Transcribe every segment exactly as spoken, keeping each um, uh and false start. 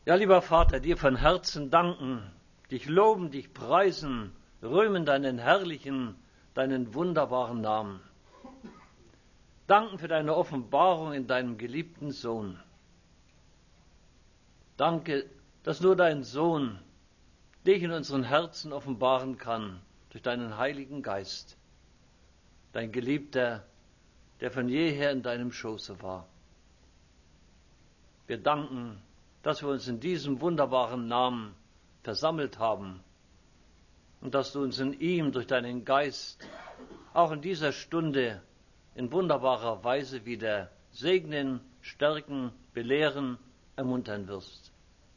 Ja, lieber Vater, dir von Herzen danken, dich loben, dich preisen, rühmen deinen herrlichen, deinen wunderbaren Namen. Danken für deine Offenbarung in deinem geliebten Sohn. Danke, dass nur dein Sohn dich in unseren Herzen offenbaren kann durch deinen Heiligen Geist, dein Geliebter, der von jeher in deinem Schoße war. Wir danken, dass wir uns in diesem wunderbaren Namen versammelt haben und dass du uns in ihm durch deinen Geist auch in dieser Stunde in wunderbarer Weise wieder segnen, stärken, belehren, ermuntern wirst.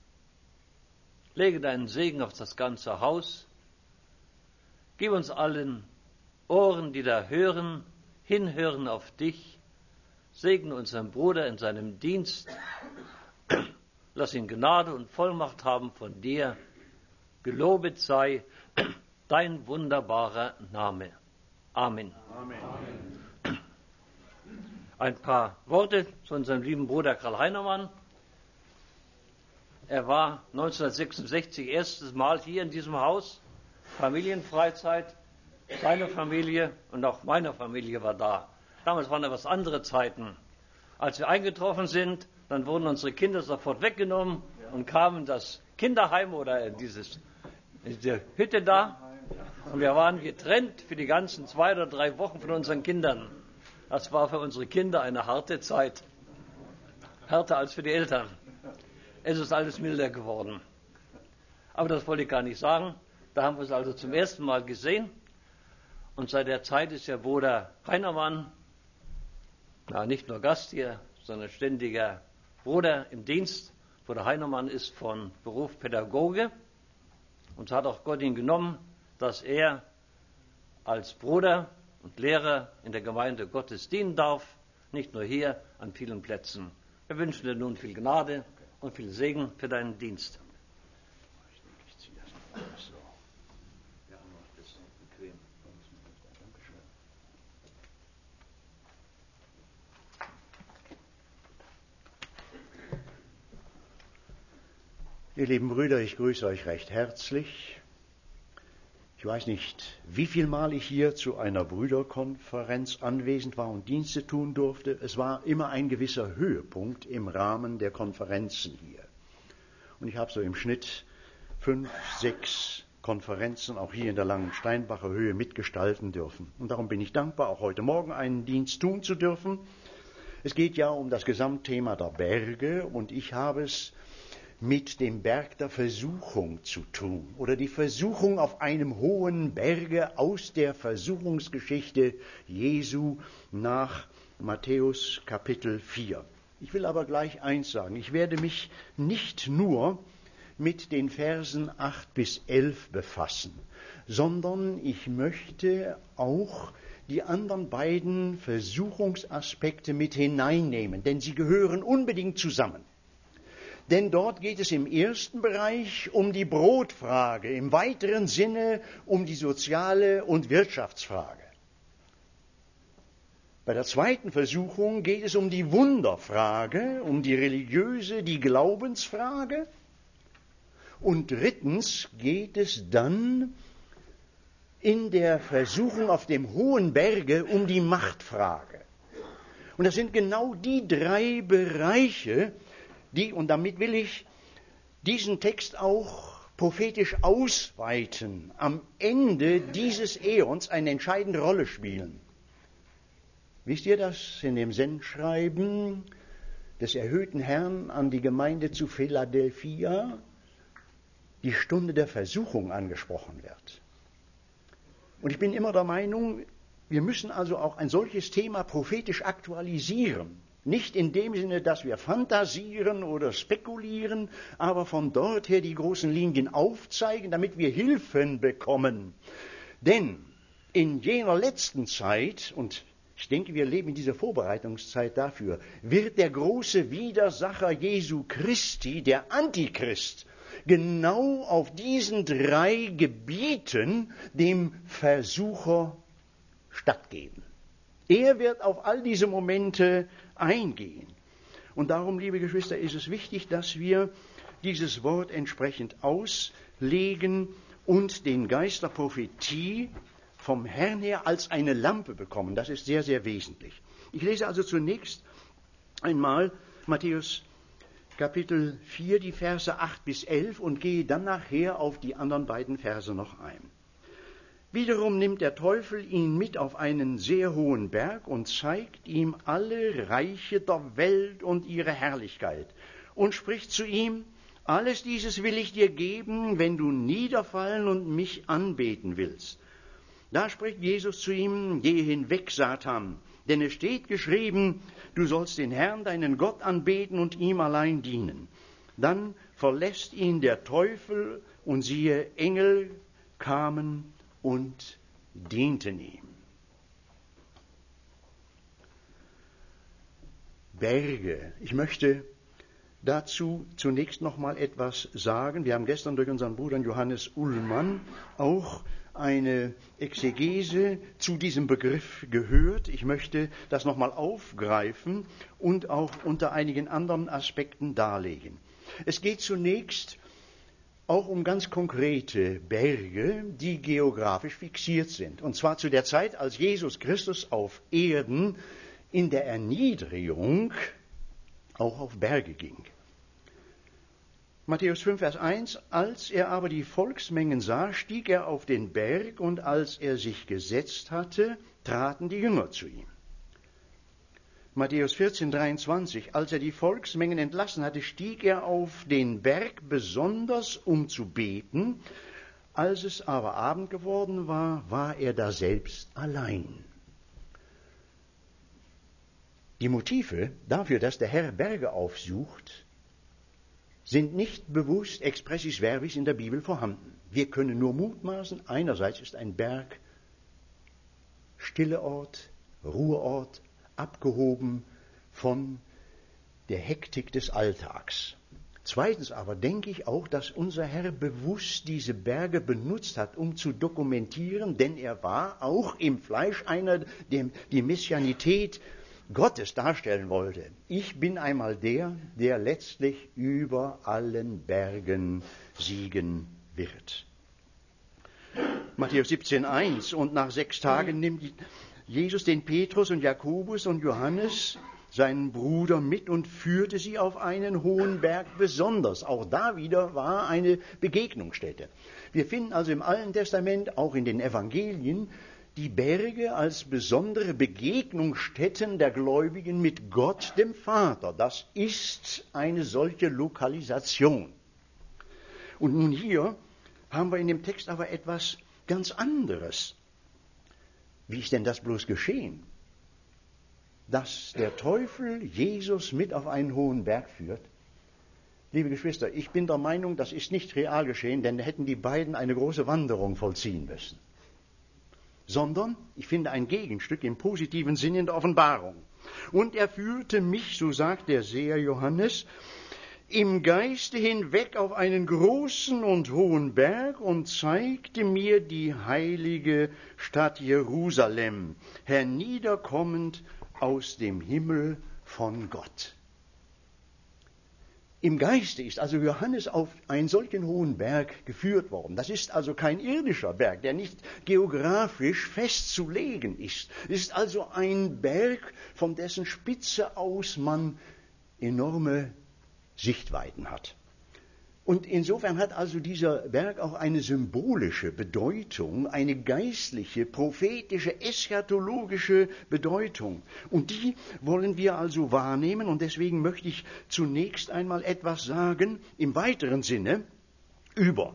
Lege deinen Segen auf das ganze Haus. Gib uns allen Ohren, die da hören, hinhören auf dich. Segne unseren Bruder in seinem Dienst. Lass ihn Gnade und Vollmacht haben von dir. Gelobet sei dein wunderbarer Name. Amen. Amen. Ein paar Worte zu unserem lieben Bruder Karl Heinemann. Er war neunzehnhundertsechsundsechzig erstes Mal hier in diesem Haus, Familienfreizeit. Seine Familie und auch meine Familie war da. Damals waren etwas andere Zeiten. Als wir eingetroffen sind, dann wurden unsere Kinder sofort weggenommen und kamen in das Kinderheim oder in dieses, in diese Hütte da. Und wir waren getrennt für die ganzen zwei oder drei Wochen von unseren Kindern. Das war für unsere Kinder eine harte Zeit. Härter als für die Eltern. Es ist alles milder geworden. Aber das wollte ich gar nicht sagen. Da haben wir es also zum ersten Mal gesehen. Und seit der Zeit ist der Bruder Heinemann, na, nicht nur Gast hier, sondern ständiger Bruder im Dienst. Bruder Heinemann ist von Beruf Pädagoge. Und so hat auch Gott ihn genommen, dass er als Bruder und Lehrer in der Gemeinde Gottes dienen darf. Nicht nur hier, an vielen Plätzen. Wir wünschen dir nun viel Gnade und viel Segen für deinen Dienst. Ihr lieben Brüder, ich grüße euch recht herzlich. Ich weiß nicht, wie viel Mal ich hier zu einer Brüderkonferenz anwesend war und Dienste tun durfte. Es war immer ein gewisser Höhepunkt im Rahmen der Konferenzen hier. Und ich habe so im Schnitt fünf, sechs Konferenzen auch hier in der Langensteinbacher Höhe mitgestalten dürfen. Und darum bin ich dankbar, auch heute Morgen einen Dienst tun zu dürfen. Es geht ja um das Gesamtthema der Berge und ich habe es mit dem Berg der Versuchung zu tun oder die Versuchung auf einem hohen Berge aus der Versuchungsgeschichte Jesu nach Matthäus Kapitel vier. Ich will aber gleich eins sagen, ich werde mich nicht nur mit den Versen acht bis elf befassen, sondern ich möchte auch die anderen beiden Versuchungsaspekte mit hineinnehmen, denn sie gehören unbedingt zusammen. Denn dort geht es im ersten Bereich um die Brotfrage, im weiteren Sinne um die soziale und Wirtschaftsfrage. Bei der zweiten Versuchung geht es um die Wunderfrage, um die religiöse, die Glaubensfrage. Und drittens geht es dann in der Versuchung auf dem hohen Berge um die Machtfrage. Und das sind genau die drei Bereiche, die, und damit will ich diesen Text auch prophetisch ausweiten, am Ende dieses Äons eine entscheidende Rolle spielen. Wisst ihr, dass in dem Sendschreiben des erhöhten Herrn an die Gemeinde zu Philadelphia die Stunde der Versuchung angesprochen wird? Und ich bin immer der Meinung, wir müssen also auch ein solches Thema prophetisch aktualisieren. Nicht in dem Sinne, dass wir fantasieren oder spekulieren, aber von dort her die großen Linien aufzeigen, damit wir Hilfen bekommen. Denn in jener letzten Zeit, und ich denke, wir leben in dieser Vorbereitungszeit dafür, wird der große Widersacher Jesu Christi, der Antichrist, genau auf diesen drei Gebieten dem Versucher stattgeben. Er wird auf all diese Momente eingehen. Und darum, liebe Geschwister, ist es wichtig, dass wir dieses Wort entsprechend auslegen und den Geist der Prophetie vom Herrn her als eine Lampe bekommen. Das ist sehr, sehr wesentlich. Ich lese also zunächst einmal Matthäus Kapitel vier, die Verse acht bis elf und gehe dann nachher auf die anderen beiden Verse noch ein. Wiederum nimmt der Teufel ihn mit auf einen sehr hohen Berg und zeigt ihm alle Reiche der Welt und ihre Herrlichkeit und spricht zu ihm: Alles dieses will ich dir geben, wenn du niederfallen und mich anbeten willst. Da spricht Jesus zu ihm: Geh hinweg, Satan, denn es steht geschrieben, du sollst den Herrn, deinen Gott, anbeten und ihm allein dienen. Dann verlässt ihn der Teufel, und siehe, Engel kamen und dienten ihm. Berge. Ich möchte dazu zunächst noch mal etwas sagen. Wir haben gestern durch unseren Bruder Johannes Ullmann auch eine Exegese zu diesem Begriff gehört. Ich möchte das noch mal aufgreifen und auch unter einigen anderen Aspekten darlegen. Es geht zunächst auch um ganz konkrete Berge, die geografisch fixiert sind. Und zwar zu der Zeit, als Jesus Christus auf Erden in der Erniedrigung auch auf Berge ging. Matthäus fünf, Vers eins, als er aber die Volksmengen sah, stieg er auf den Berg, und als er sich gesetzt hatte, traten die Jünger zu ihm. Matthäus vierzehn, dreiundzwanzig, als er die Volksmengen entlassen hatte, stieg er auf den Berg besonders, um zu beten. Als es aber Abend geworden war, war er daselbst allein. Die Motive dafür, dass der Herr Berge aufsucht, sind nicht bewusst expressis verbis in der Bibel vorhanden. Wir können nur mutmaßen, einerseits ist ein Berg stille Ort, Ruheort, abgehoben von der Hektik des Alltags. Zweitens aber denke ich auch, dass unser Herr bewusst diese Berge benutzt hat, um zu dokumentieren, denn er war auch im Fleisch einer, der die Messianität Gottes darstellen wollte. Ich bin einmal der, der letztlich über allen Bergen siegen wird. Matthäus siebzehn, eins, und nach sechs Tagen nimmt Jesus den Petrus und Jakobus und Johannes, seinen Bruder, mit und führte sie auf einen hohen Berg besonders. Auch da wieder war eine Begegnungsstätte. Wir finden also im Alten Testament, auch in den Evangelien, die Berge als besondere Begegnungsstätten der Gläubigen mit Gott, dem Vater. Das ist eine solche Lokalisation. Und nun hier haben wir in dem Text aber etwas ganz anderes. Wie ist denn das bloß geschehen? Dass der Teufel Jesus mit auf einen hohen Berg führt? Liebe Geschwister, ich bin der Meinung, das ist nicht real geschehen, denn da hätten die beiden eine große Wanderung vollziehen müssen. Sondern, ich finde ein Gegenstück im positiven Sinn in der Offenbarung. Und er führte mich, so sagt der Seher Johannes, im Geiste hinweg auf einen großen und hohen Berg und zeigte mir die heilige Stadt Jerusalem, herniederkommend aus dem Himmel von Gott. Im Geiste ist also Johannes auf einen solchen hohen Berg geführt worden. Das ist also kein irdischer Berg, der nicht geografisch festzulegen ist. Es ist also ein Berg, von dessen Spitze aus man enorme Sichtweiten hat. Und insofern hat also dieser Berg auch eine symbolische Bedeutung, eine geistliche, prophetische, eschatologische Bedeutung. Und die wollen wir also wahrnehmen, und deswegen möchte ich zunächst einmal etwas sagen, im weiteren Sinne, über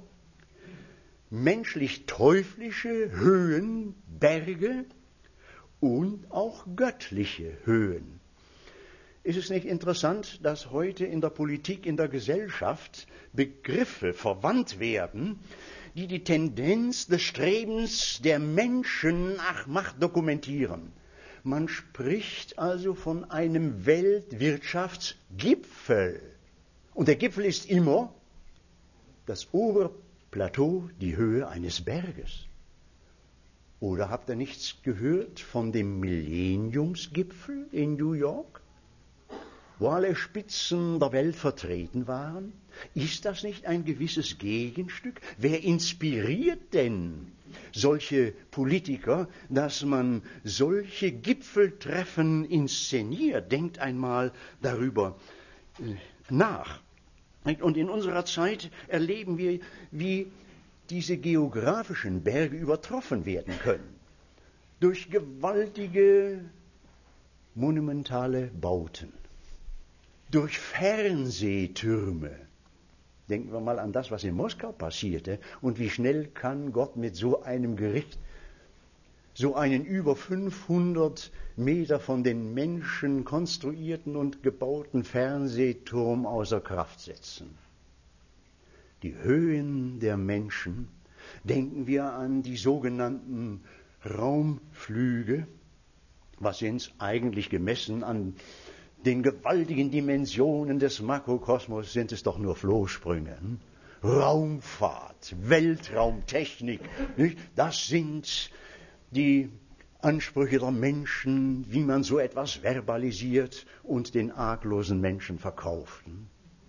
menschlich-teuflische Höhen, Berge und auch göttliche Höhen. Ist es nicht interessant, dass heute in der Politik, in der Gesellschaft Begriffe verwandt werden, die die Tendenz des Strebens der Menschen nach Macht dokumentieren? Man spricht also von einem Weltwirtschaftsgipfel. Und der Gipfel ist immer das Oberplateau, die Höhe eines Berges. Oder habt ihr nichts gehört von dem Millenniumsgipfel in New York? wo alle Spitzen der Welt vertreten waren? Ist das nicht ein gewisses Gegenstück? Wer inspiriert denn solche Politiker, dass man solche Gipfeltreffen inszeniert? Denkt einmal darüber nach. Und in unserer Zeit erleben wir, wie diese geografischen Berge übertroffen werden können. Durch gewaltige, monumentale Bauten. Durch Fernsehtürme. Denken wir mal an das, was in Moskau passierte und wie schnell kann Gott mit so einem Gericht so einen über fünfhundert Meter von den Menschen konstruierten und gebauten Fernsehturm außer Kraft setzen. Die Höhen der Menschen, denken wir an die sogenannten Raumflüge, was sind eigentlich gemessen an den gewaltigen Dimensionen des Makrokosmos, sind es doch nur Flohsprünge. Hm? Raumfahrt, Weltraumtechnik, nicht? Das sind die Ansprüche der Menschen, wie man so etwas verbalisiert und den arglosen Menschen verkauft. Hm?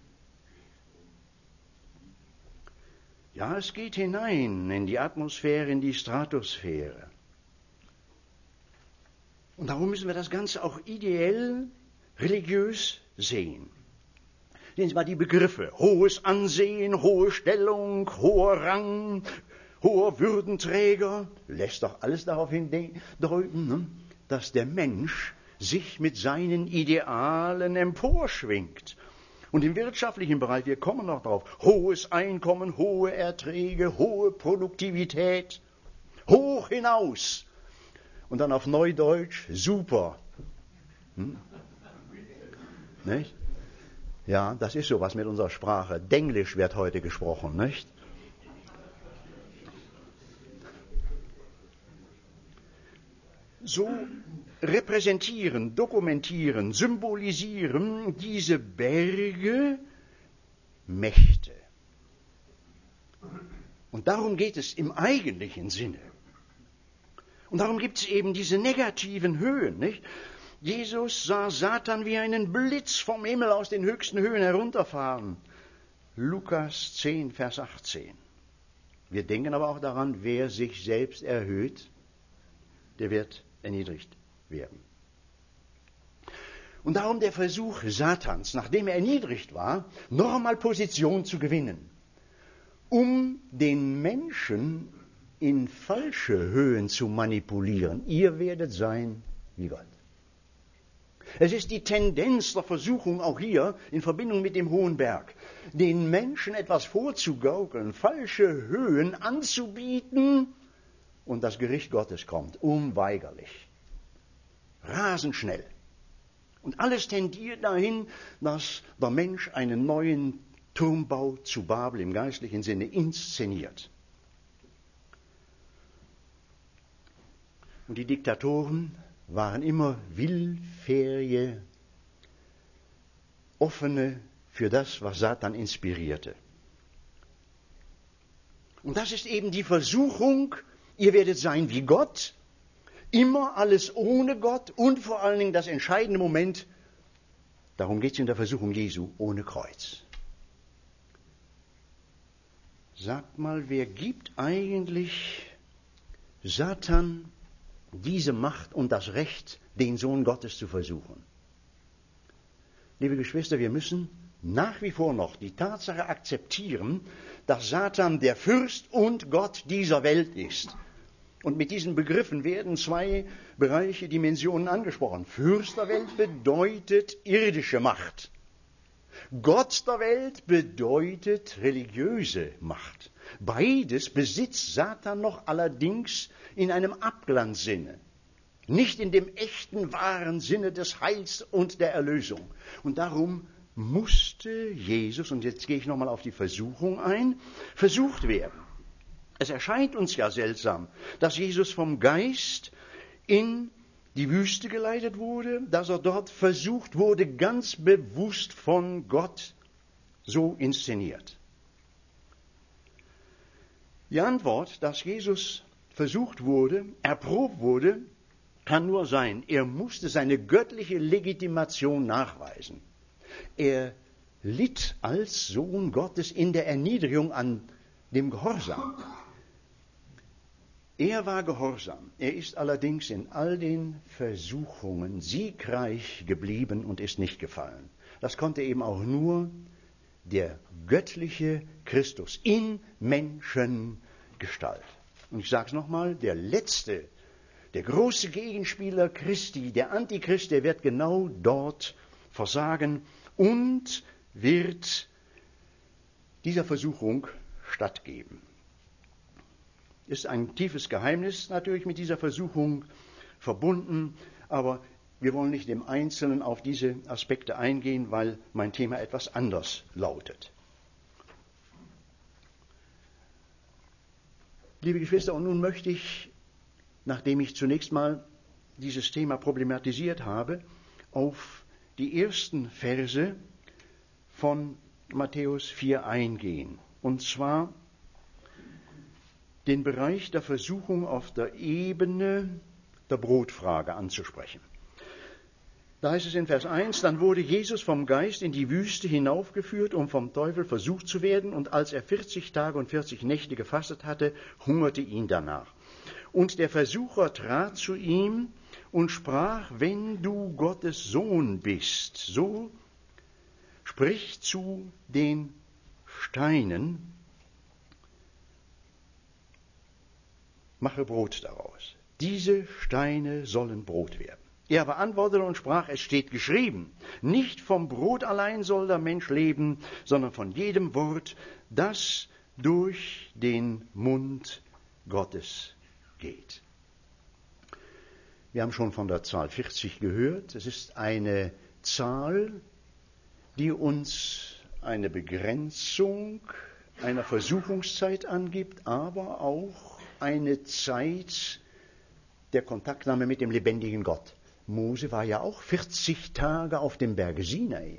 Ja, es geht hinein in die Atmosphäre, in die Stratosphäre. Und darum müssen wir das Ganze auch ideell, religiös sehen. Sehen Sie mal die Begriffe. Hohes Ansehen, hohe Stellung, hoher Rang, hoher Würdenträger. Lässt doch alles darauf hindeuten, ne? Dass der Mensch sich mit seinen Idealen emporschwingt. Und im wirtschaftlichen Bereich, wir kommen noch drauf, hohes Einkommen, hohe Erträge, hohe Produktivität, hoch hinaus. Und dann auf Neudeutsch, super. Hm? Nicht? Ja, das ist sowas mit unserer Sprache. Denglisch wird heute gesprochen, nicht? So repräsentieren, dokumentieren, symbolisieren diese Berge Mächte. Und darum geht es im eigentlichen Sinne. Und darum gibt es eben diese negativen Höhen, nicht? Jesus sah Satan wie einen Blitz vom Himmel aus den höchsten Höhen herunterfahren. Lukas zehn, Vers achtzehn. Wir denken aber auch daran, wer sich selbst erhöht, der wird erniedrigt werden. Und darum der Versuch Satans, nachdem er erniedrigt war, noch einmal Position zu gewinnen, um den Menschen in falsche Höhen zu manipulieren. Ihr werdet sein wie Gott. Es ist die Tendenz der Versuchung auch hier in Verbindung mit dem Hohen Berg, den Menschen etwas vorzugaukeln, falsche Höhen anzubieten, und das Gericht Gottes kommt, unweigerlich, rasend schnell. Und alles tendiert dahin, dass der Mensch einen neuen Turmbau zu Babel im geistlichen Sinne inszeniert. Und die Diktatoren waren immer willfährige, offene für das, was Satan inspirierte. Und das ist eben die Versuchung, ihr werdet sein wie Gott, immer alles ohne Gott und vor allen Dingen das entscheidende Moment, darum geht es in der Versuchung Jesu, ohne Kreuz. Sagt mal, wer gibt eigentlich Satan diese Macht und das Recht, den Sohn Gottes zu versuchen? Liebe Geschwister, wir müssen nach wie vor noch die Tatsache akzeptieren, dass Satan der Fürst und Gott dieser Welt ist. Und mit diesen Begriffen werden zwei Bereiche, Dimensionen angesprochen. Fürst der Welt bedeutet irdische Macht. Gott der Welt bedeutet religiöse Macht. Beides besitzt Satan noch allerdings in einem Abglanzsinne. Nicht in dem echten, wahren Sinne des Heils und der Erlösung. Und darum musste Jesus, und jetzt gehe ich nochmal auf die Versuchung ein, versucht werden. Es erscheint uns ja seltsam, dass Jesus vom Geist in die Wüste geleitet wurde, dass er dort versucht wurde, ganz bewusst von Gott so inszeniert. Die Antwort, dass Jesus versucht wurde, erprobt wurde, kann nur sein, er musste seine göttliche Legitimation nachweisen. Er litt als Sohn Gottes in der Erniedrigung an dem Gehorsam. Er war gehorsam. Er ist allerdings in all den Versuchungen siegreich geblieben und ist nicht gefallen. Das konnte eben auch nur der göttliche Christus in Menschengestalt. Und ich sage es nochmal, der letzte, der große Gegenspieler Christi, der Antichrist, der wird genau dort versagen und wird dieser Versuchung stattgeben. Ist ein tiefes Geheimnis natürlich mit dieser Versuchung verbunden, aber wir wollen nicht im Einzelnen auf diese Aspekte eingehen, weil mein Thema etwas anders lautet. Liebe Geschwister, und nun möchte ich, nachdem ich zunächst mal dieses Thema problematisiert habe, auf die ersten Verse von Matthäus vier eingehen. Und zwar den Bereich der Versuchung auf der Ebene der Brotfrage anzusprechen. Da heißt es in Vers eins, dann wurde Jesus vom Geist in die Wüste hinaufgeführt, um vom Teufel versucht zu werden, und als er vierzig Tage und vierzig Nächte gefastet hatte, hungerte ihn danach. Und der Versucher trat zu ihm und sprach, wenn du Gottes Sohn bist, so sprich zu den Steinen, mache Brot daraus. Diese Steine sollen Brot werden. Er aber antwortete und sprach, es steht geschrieben, nicht vom Brot allein soll der Mensch leben, sondern von jedem Wort, das durch den Mund Gottes geht. Wir haben schon von der Zahl vierzig gehört. Es ist eine Zahl, die uns eine Begrenzung einer Versuchungszeit angibt, aber auch eine Zeit der Kontaktnahme mit dem lebendigen Gott. Mose war ja auch vierzig Tage auf dem Berge Sinai.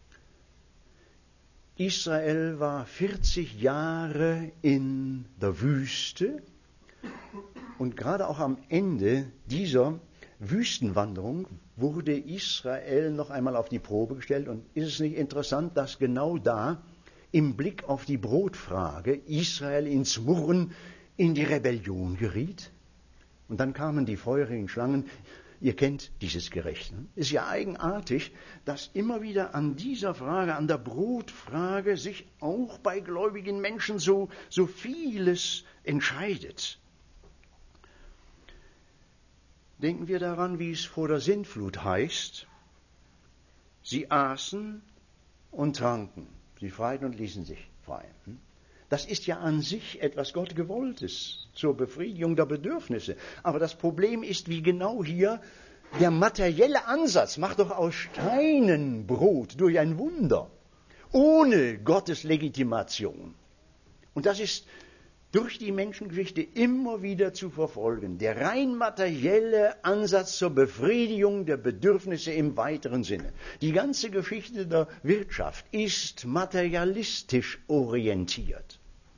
Israel war vierzig Jahre in der Wüste und gerade auch am Ende dieser Wüstenwanderung wurde Israel noch einmal auf die Probe gestellt. Und ist es nicht interessant, dass genau da im Blick auf die Brotfrage Israel ins Murren, in die Rebellion geriet? Und dann kamen die feurigen Schlangen. Ihr kennt dieses Gericht. Ne? Ist ja eigenartig, dass immer wieder an dieser Frage, an der Brotfrage, sich auch bei gläubigen Menschen so, so vieles entscheidet. Denken wir daran, wie es vor der Sintflut heißt. Sie aßen und tranken. Sie freiten und ließen sich freien. Das ist ja an sich etwas Gottgewolltes zur Befriedigung der Bedürfnisse. Aber das Problem ist, wie genau hier der materielle Ansatz, macht doch aus Steinen Brot durch ein Wunder, ohne Gottes Legitimation. Und das ist durch die Menschengeschichte immer wieder zu verfolgen. Der rein materielle Ansatz zur Befriedigung der Bedürfnisse im weiteren Sinne. Die ganze Geschichte der Wirtschaft ist materialistisch orientiert.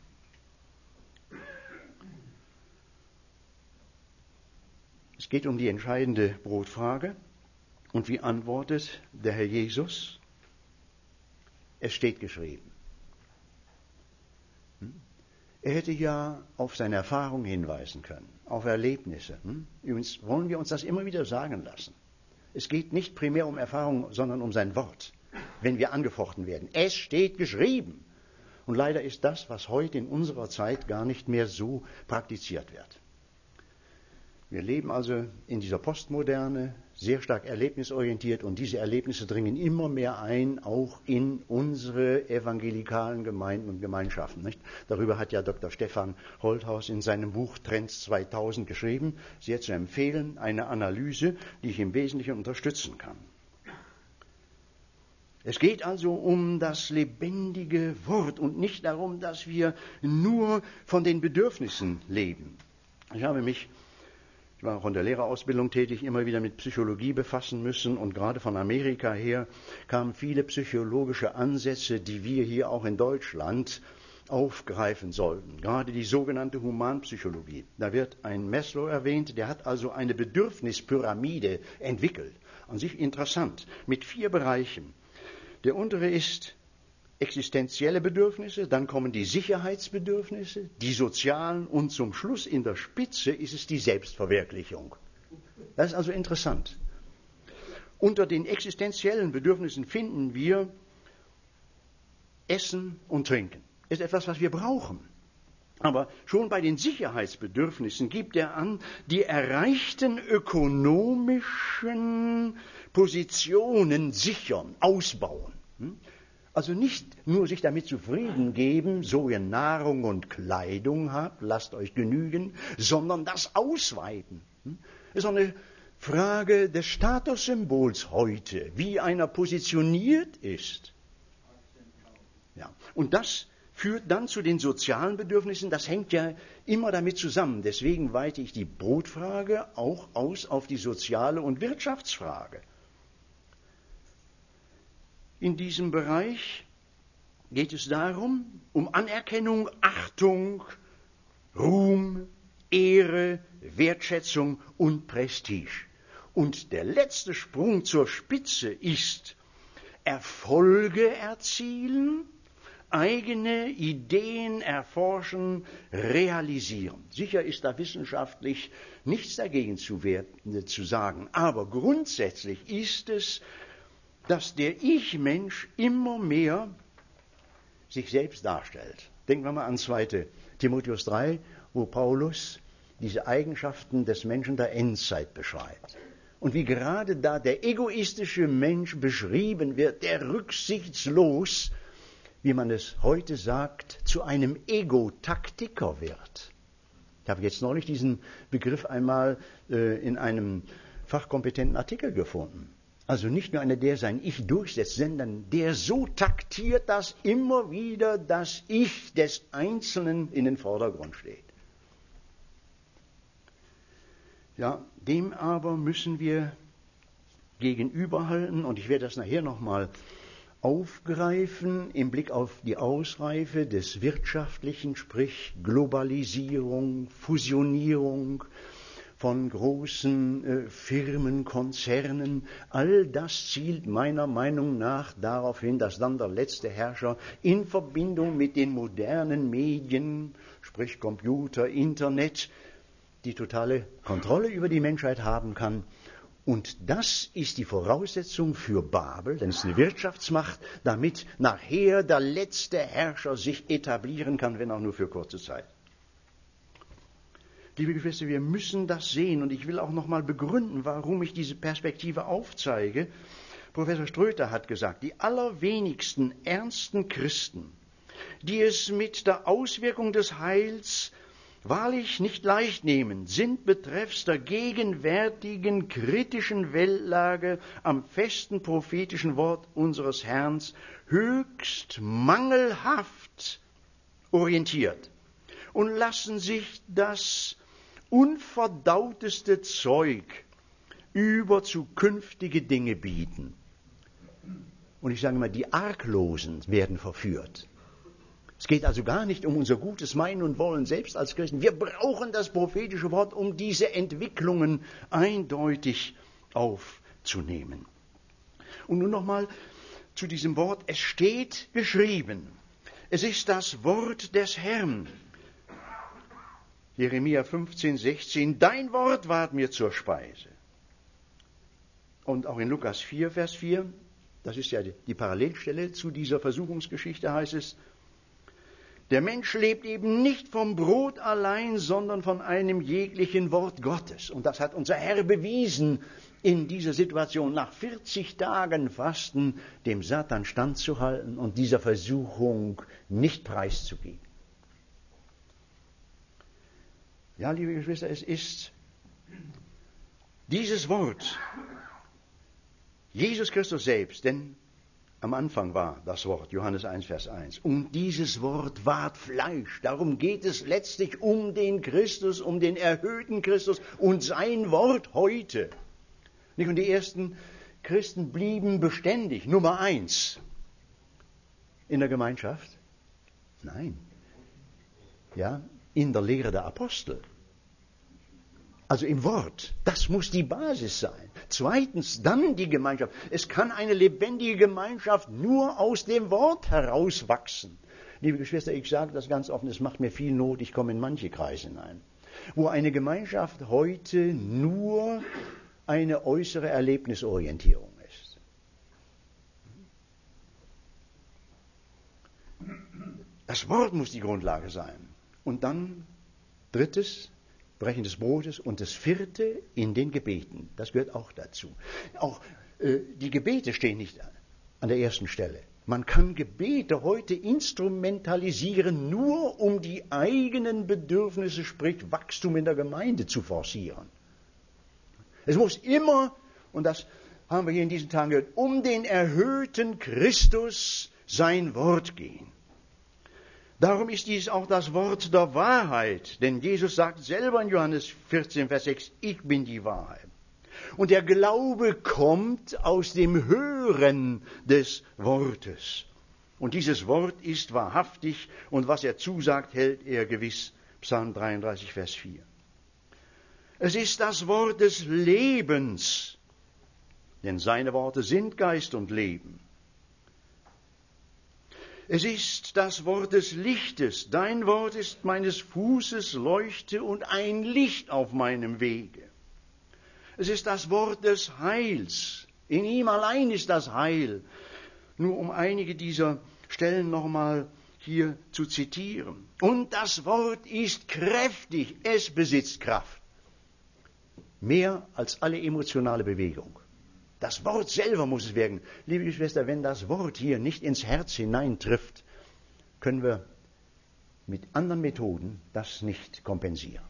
Es geht um die entscheidende Brotfrage. Und wie antwortet der Herr Jesus? Es steht geschrieben. Er hätte ja auf seine Erfahrung hinweisen können, auf Erlebnisse. Übrigens wollen wir uns das immer wieder sagen lassen. Es geht nicht primär um Erfahrung, sondern um sein Wort, wenn wir angefochten werden. Es steht geschrieben. Und leider ist das, was heute in unserer Zeit gar nicht mehr so praktiziert wird. Wir leben also in dieser Postmoderne, sehr stark erlebnisorientiert, und diese Erlebnisse dringen immer mehr ein, auch in unsere evangelikalen Gemeinden und Gemeinschaften. Nicht? Darüber hat ja Doktor Stefan Holthaus in seinem Buch Trends zweitausend geschrieben, sehr zu empfehlen, eine Analyse, die ich im Wesentlichen unterstützen kann. Es geht also um das lebendige Wort und nicht darum, dass wir nur von den Bedürfnissen leben. Ich habe mich Ich war auch in der Lehrerausbildung tätig, immer wieder mit Psychologie befassen müssen, und gerade von Amerika her kamen viele psychologische Ansätze, die wir hier auch in Deutschland aufgreifen sollten. Gerade die sogenannte Humanpsychologie. Da wird ein Maslow erwähnt, der hat also eine Bedürfnispyramide entwickelt. An sich interessant, mit vier Bereichen. Der untere ist existenzielle Bedürfnisse, dann kommen die Sicherheitsbedürfnisse, die sozialen und zum Schluss in der Spitze ist es die Selbstverwirklichung. Das ist also interessant. Unter den existenziellen Bedürfnissen finden wir Essen und Trinken. Das ist etwas, was wir brauchen. Aber schon bei den Sicherheitsbedürfnissen gibt er an, die erreichten ökonomischen Positionen sichern, ausbauen. Also nicht nur sich damit zufrieden geben, so ihr Nahrung und Kleidung habt, lasst euch genügen, sondern das ausweiten. Das ist auch eine Frage des Statussymbols heute, wie einer positioniert ist. Ja, und das führt dann zu den sozialen Bedürfnissen, das hängt ja immer damit zusammen. Deswegen weite ich die Brotfrage auch aus auf die soziale und Wirtschaftsfrage. In diesem Bereich geht es darum, um Anerkennung, Achtung, Ruhm, Ehre, Wertschätzung und Prestige. Und der letzte Sprung zur Spitze ist Erfolge erzielen, eigene Ideen erforschen, realisieren. Sicher ist da wissenschaftlich nichts dagegen zu, werden, zu sagen, aber grundsätzlich ist es, dass der Ich-Mensch immer mehr sich selbst darstellt. Denken wir mal an zweiten Timotheus drei, wo Paulus diese Eigenschaften des Menschen der Endzeit beschreibt. Und wie gerade da der egoistische Mensch beschrieben wird, der rücksichtslos, wie man es heute sagt, zu einem Ego-Taktiker wird. Ich habe jetzt neulich diesen Begriff einmal äh, in einem fachkompetenten Artikel gefunden. Also nicht nur einer, der sein Ich durchsetzt, sondern der so taktiert, dass immer wieder das Ich des Einzelnen in den Vordergrund steht. Ja, dem aber müssen wir gegenüberhalten, und ich werde das nachher nochmal aufgreifen im Blick auf die Ausreife des Wirtschaftlichen, sprich Globalisierung, Fusionierung von großen äh, Firmen, Konzernen. All das zielt meiner Meinung nach darauf hin, dass dann der letzte Herrscher in Verbindung mit den modernen Medien, sprich Computer, Internet, die totale Kontrolle über die Menschheit haben kann. Und das ist die Voraussetzung für Babel, denn es ist eine Wirtschaftsmacht, damit nachher der letzte Herrscher sich etablieren kann, wenn auch nur für kurze Zeit. Liebe Geschwister, wir müssen das sehen, und ich will auch noch mal begründen, warum ich diese Perspektive aufzeige. Professor Ströter hat gesagt, die allerwenigsten ernsten Christen, die es mit der Auswirkung des Heils wahrlich nicht leicht nehmen, sind betreffs der gegenwärtigen kritischen Weltlage am festen prophetischen Wort unseres Herrn höchst mangelhaft orientiert und lassen sich das unverdauteste Zeug über zukünftige Dinge bieten. Und ich sage mal, die Arglosen werden verführt. Es geht also gar nicht um unser gutes Meinen und Wollen selbst als Christen. Wir brauchen das prophetische Wort, um diese Entwicklungen eindeutig aufzunehmen. Und nun nochmal zu diesem Wort. Es steht geschrieben. Es ist das Wort des Herrn. Jeremia fünfzehn, sechzehn. Dein Wort ward mir zur Speise. Und auch in Lukas vier, Vers vier, das ist ja die Parallelstelle zu dieser Versuchungsgeschichte, heißt es, der Mensch lebt eben nicht vom Brot allein, sondern von einem jeglichen Wort Gottes. Und das hat unser Herr bewiesen in dieser Situation, nach vierzig Tagen Fasten dem Satan standzuhalten und dieser Versuchung nicht preiszugeben. Ja, liebe Geschwister, es ist dieses Wort, Jesus Christus selbst, denn am Anfang war das Wort, Johannes eins, Vers eins. Und dieses Wort ward Fleisch. Darum geht es letztlich um den Christus, um den erhöhten Christus und sein Wort heute. Und die ersten Christen blieben beständig. Nummer eins. In der Gemeinschaft? Nein. Ja, in der Lehre der Apostel. Also im Wort. Das muss die Basis sein. Zweitens, dann die Gemeinschaft. Es kann eine lebendige Gemeinschaft nur aus dem Wort herauswachsen. Liebe Geschwister, ich sage das ganz offen, es macht mir viel Not, ich komme in manche Kreise hinein, wo eine Gemeinschaft heute nur eine äußere Erlebnisorientierung ist. Das Wort muss die Grundlage sein. Und dann, drittes, Brechen des Brotes und das vierte in den Gebeten. Das gehört auch dazu. Auch äh, die Gebete stehen nicht an der ersten Stelle. Man kann Gebete heute instrumentalisieren, nur um die eigenen Bedürfnisse, sprich Wachstum in der Gemeinde zu forcieren. Es muss immer, und das haben wir hier in diesen Tagen gehört, um den erhöhten Christus sein Wort gehen. Darum ist dies auch das Wort der Wahrheit, denn Jesus sagt selber in Johannes vierzehn, Vers sechs, ich bin die Wahrheit. Und der Glaube kommt aus dem Hören des Wortes. Und dieses Wort ist wahrhaftig und was er zusagt, hält er gewiss. Psalm dreiunddreißig, Vers vier. Es ist das Wort des Lebens, denn seine Worte sind Geist und Leben. Es ist das Wort des Lichtes. Dein Wort ist meines Fußes Leuchte und ein Licht auf meinem Wege. Es ist das Wort des Heils. In ihm allein ist das Heil. Nur um einige dieser Stellen nochmal hier zu zitieren. Und das Wort ist kräftig. Es besitzt Kraft. Mehr als alle emotionale Bewegung. Das Wort selber muss es wirken. Liebe Geschwister, wenn das Wort hier nicht ins Herz hineintrifft, können wir mit anderen Methoden das nicht kompensieren.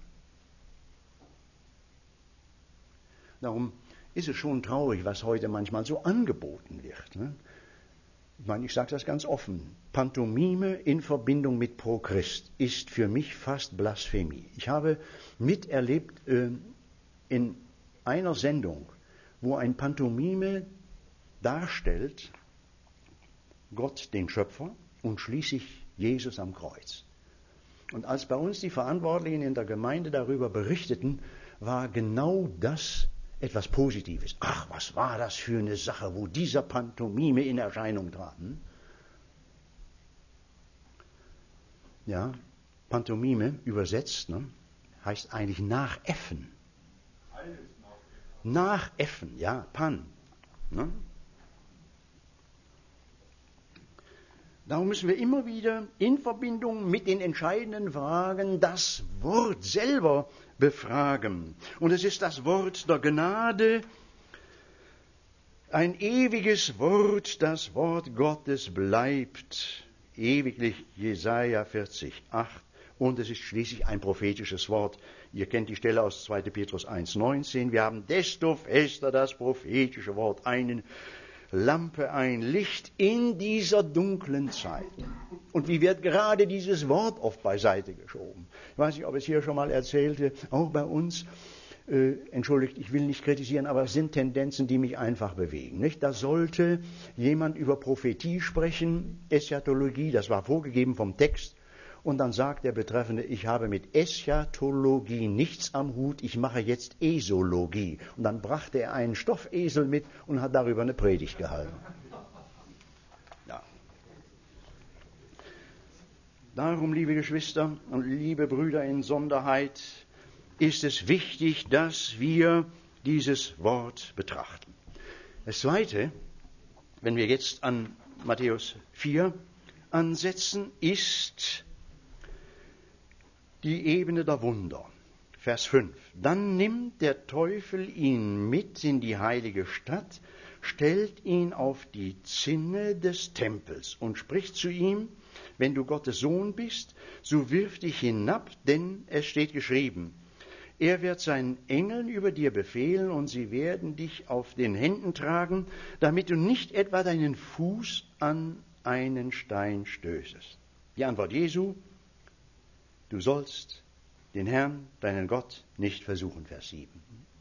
Darum ist es schon traurig, was heute manchmal so angeboten wird. Ne? Ich meine, ich sage das ganz offen. Pantomime in Verbindung mit Pro Christ ist für mich fast Blasphemie. Ich habe miterlebt äh, in einer Sendung, wo ein Pantomime darstellt, Gott den Schöpfer und schließlich Jesus am Kreuz. Und als bei uns die Verantwortlichen in der Gemeinde darüber berichteten, war genau das etwas Positives. Ach, was war das für eine Sache, wo dieser Pantomime in Erscheinung trat. Hm? Ja, Pantomime übersetzt, ne, heißt eigentlich nachäffen. Nachäffen, ja, Pan. Ne? Darum müssen wir immer wieder in Verbindung mit den entscheidenden Fragen das Wort selber befragen. Und es ist das Wort der Gnade, ein ewiges Wort, das Wort Gottes bleibt ewiglich, Jesaja vierzig, acht. Und es ist schließlich ein prophetisches Wort. Ihr kennt die Stelle aus zweiter Petrus eins, neunzehn. Wir haben desto fester das prophetische Wort, eine Lampe, ein Licht in dieser dunklen Zeit. Und wie wird gerade dieses Wort oft beiseite geschoben? Ich weiß nicht, ob ich es hier schon mal erzählte, auch bei uns. Äh, entschuldigt, ich will nicht kritisieren, aber es sind Tendenzen, die mich einfach bewegen. Nicht? Da sollte jemand über Prophetie sprechen, Eschatologie, das war vorgegeben vom Text. Und dann sagt der Betreffende, ich habe mit Eschatologie nichts am Hut, ich mache jetzt Esologie. Und dann brachte er einen Stoffesel mit und hat darüber eine Predigt gehalten. Ja. Darum, liebe Geschwister und liebe Brüder in Sonderheit, ist es wichtig, dass wir dieses Wort betrachten. Das Zweite, wenn wir jetzt an Matthäus vier ansetzen, ist die Ebene der Wunder. Vers fünf. Dann nimmt der Teufel ihn mit in die heilige Stadt, stellt ihn auf die Zinne des Tempels und spricht zu ihm, wenn du Gottes Sohn bist, so wirf dich hinab, denn es steht geschrieben, er wird seinen Engeln über dir befehlen und sie werden dich auf den Händen tragen, damit du nicht etwa deinen Fuß an einen Stein stößest. Die Antwort Jesu, du sollst den Herrn, deinen Gott, nicht versuchen, Vers sieben.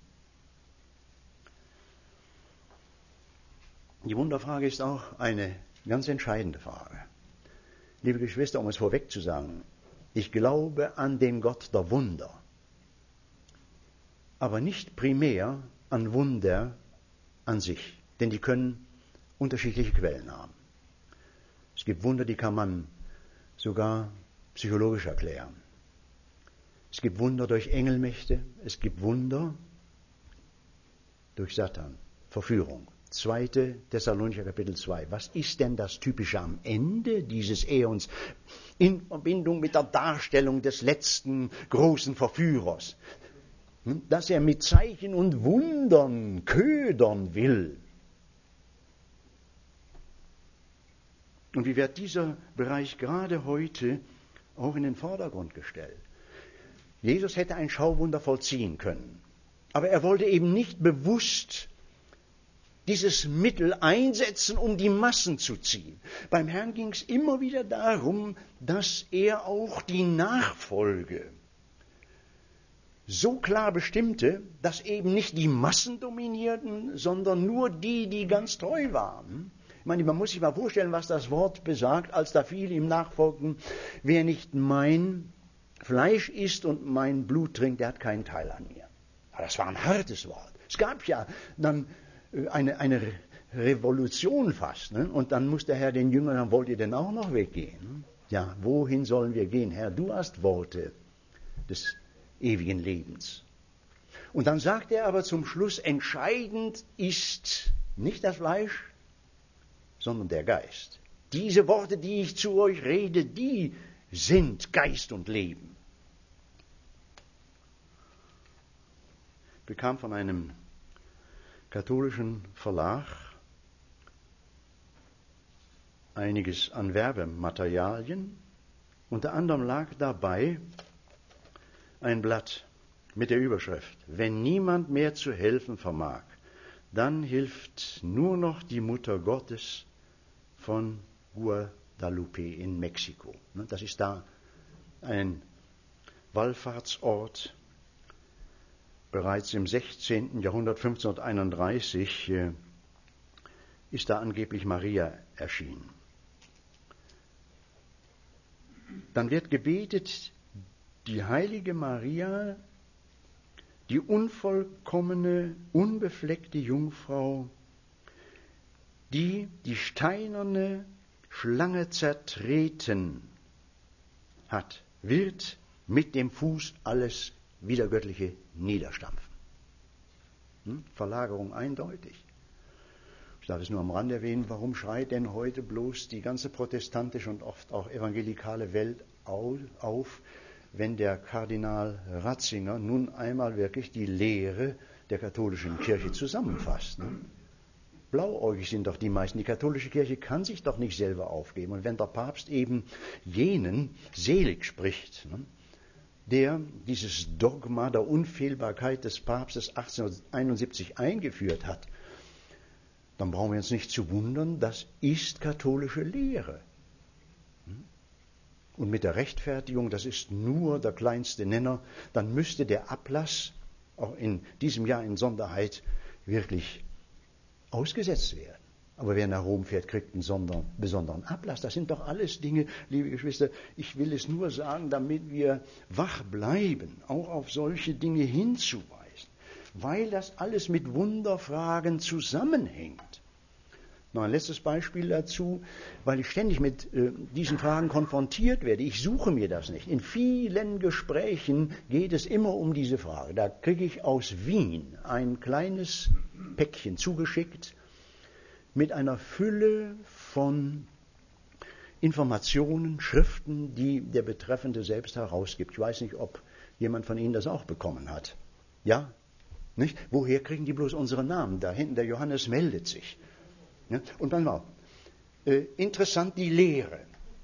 Die Wunderfrage ist auch eine ganz entscheidende Frage. Liebe Geschwister, um es vorweg zu sagen, ich glaube an den Gott der Wunder. aber nicht primär an Wunder an sich, denn die können unterschiedliche Quellen haben. Es gibt Wunder, die kann man sogar psychologisch erklären. Es gibt Wunder durch Engelmächte, es gibt Wunder durch Satan, Verführung. zweite Thessalonicher Kapitel zwei. Was ist denn das Typische am Ende dieses Äons in Verbindung mit der Darstellung des letzten großen Verführers? Dass er mit Zeichen und Wundern ködern will. Und wie wird dieser Bereich gerade heute auch in den Vordergrund gestellt? Jesus hätte ein Schauwunder vollziehen können, aber er wollte eben nicht bewusst dieses Mittel einsetzen, um die Massen zu ziehen. Beim Herrn ging es immer wieder darum, dass er auch die Nachfolge so klar bestimmte, dass eben nicht die Massen dominierten, sondern nur die, die ganz treu waren. Ich meine, man muss sich mal vorstellen, was das Wort besagt, als da viele ihm nachfolgten: Wer nicht mein Fleisch isst und mein Blut trinkt, der hat keinen Teil an mir. Aber das war ein hartes Wort. Es gab ja dann eine, eine Revolution fast. Ne? Und dann muss der Herr den Jüngern sagen: Wollt ihr denn auch noch weggehen? Ja, wohin sollen wir gehen? Herr, du hast Worte des ewigen Lebens. Und dann sagt er aber zum Schluss: Entscheidend ist nicht das Fleisch, sondern der Geist. Diese Worte, die ich zu euch rede, die sind Geist und Leben. Ich bekam von einem katholischen Verlag einiges an Werbematerialien. Unter anderem lag dabei ein Blatt mit der Überschrift: Wenn niemand mehr zu helfen vermag, dann hilft nur noch die Mutter Gottes von Guadalupe in Mexiko. Das ist da ein Wallfahrtsort. Bereits im sechzehnten Jahrhundert, fünfzehnhunderteinunddreißig, äh, ist da angeblich Maria erschienen. Dann wird gebetet, die heilige Maria, die unvollkommene, unbefleckte Jungfrau, die die steinerne Schlange zertreten hat, wird mit dem Fuß alles Wiedergöttliche niederstampfen. Hm? Verlagerung eindeutig. Ich darf es nur am Rande erwähnen: Warum schreit denn heute bloß die ganze protestantische und oft auch evangelikale Welt auf, wenn der Kardinal Ratzinger nun einmal wirklich die Lehre der katholischen Kirche zusammenfasst? Ne? Blauäugig sind doch die meisten. Die katholische Kirche kann sich doch nicht selber aufgeben. Und wenn der Papst eben jenen selig spricht, ne, der dieses Dogma der Unfehlbarkeit des Papstes achtzehnhunderteinundsiebzig eingeführt hat, dann brauchen wir uns nicht zu wundern, das ist katholische Lehre. Und mit der Rechtfertigung, das ist nur der kleinste Nenner, dann müsste der Ablass auch in diesem Jahr in Sonderheit wirklich ausgesetzt werden. Aber wer nach Rom fährt, kriegt einen besonderen Ablass. Das sind doch alles Dinge, liebe Geschwister, ich will es nur sagen, damit wir wach bleiben, auch auf solche Dinge hinzuweisen, weil das alles mit Wunderfragen zusammenhängt. Noch ein letztes Beispiel dazu, weil ich ständig mit äh, diesen Fragen konfrontiert werde. Ich suche mir das nicht. In vielen Gesprächen geht es immer um diese Frage. Da kriege ich aus Wien ein kleines Päckchen zugeschickt mit einer Fülle von Informationen, Schriften, die der Betreffende selbst herausgibt. Ich weiß nicht, ob jemand von Ihnen das auch bekommen hat. Ja? Nicht? Woher kriegen die bloß unsere Namen? Da hinten, der Johannes meldet sich. Ja? Und dann war äh, interessant die Lehre.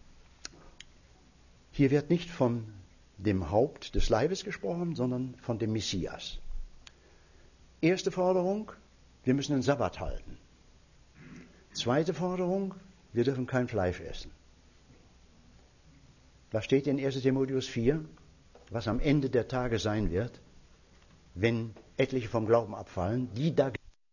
Hier wird nicht von dem Haupt des Leibes gesprochen, sondern von dem Messias. Erste Forderung: Wir müssen den Sabbat halten. Zweite Forderung: Wir dürfen kein Fleisch essen. Was steht in erster Timotheus vier? Was am Ende der Tage sein wird, wenn etliche vom Glauben abfallen, die da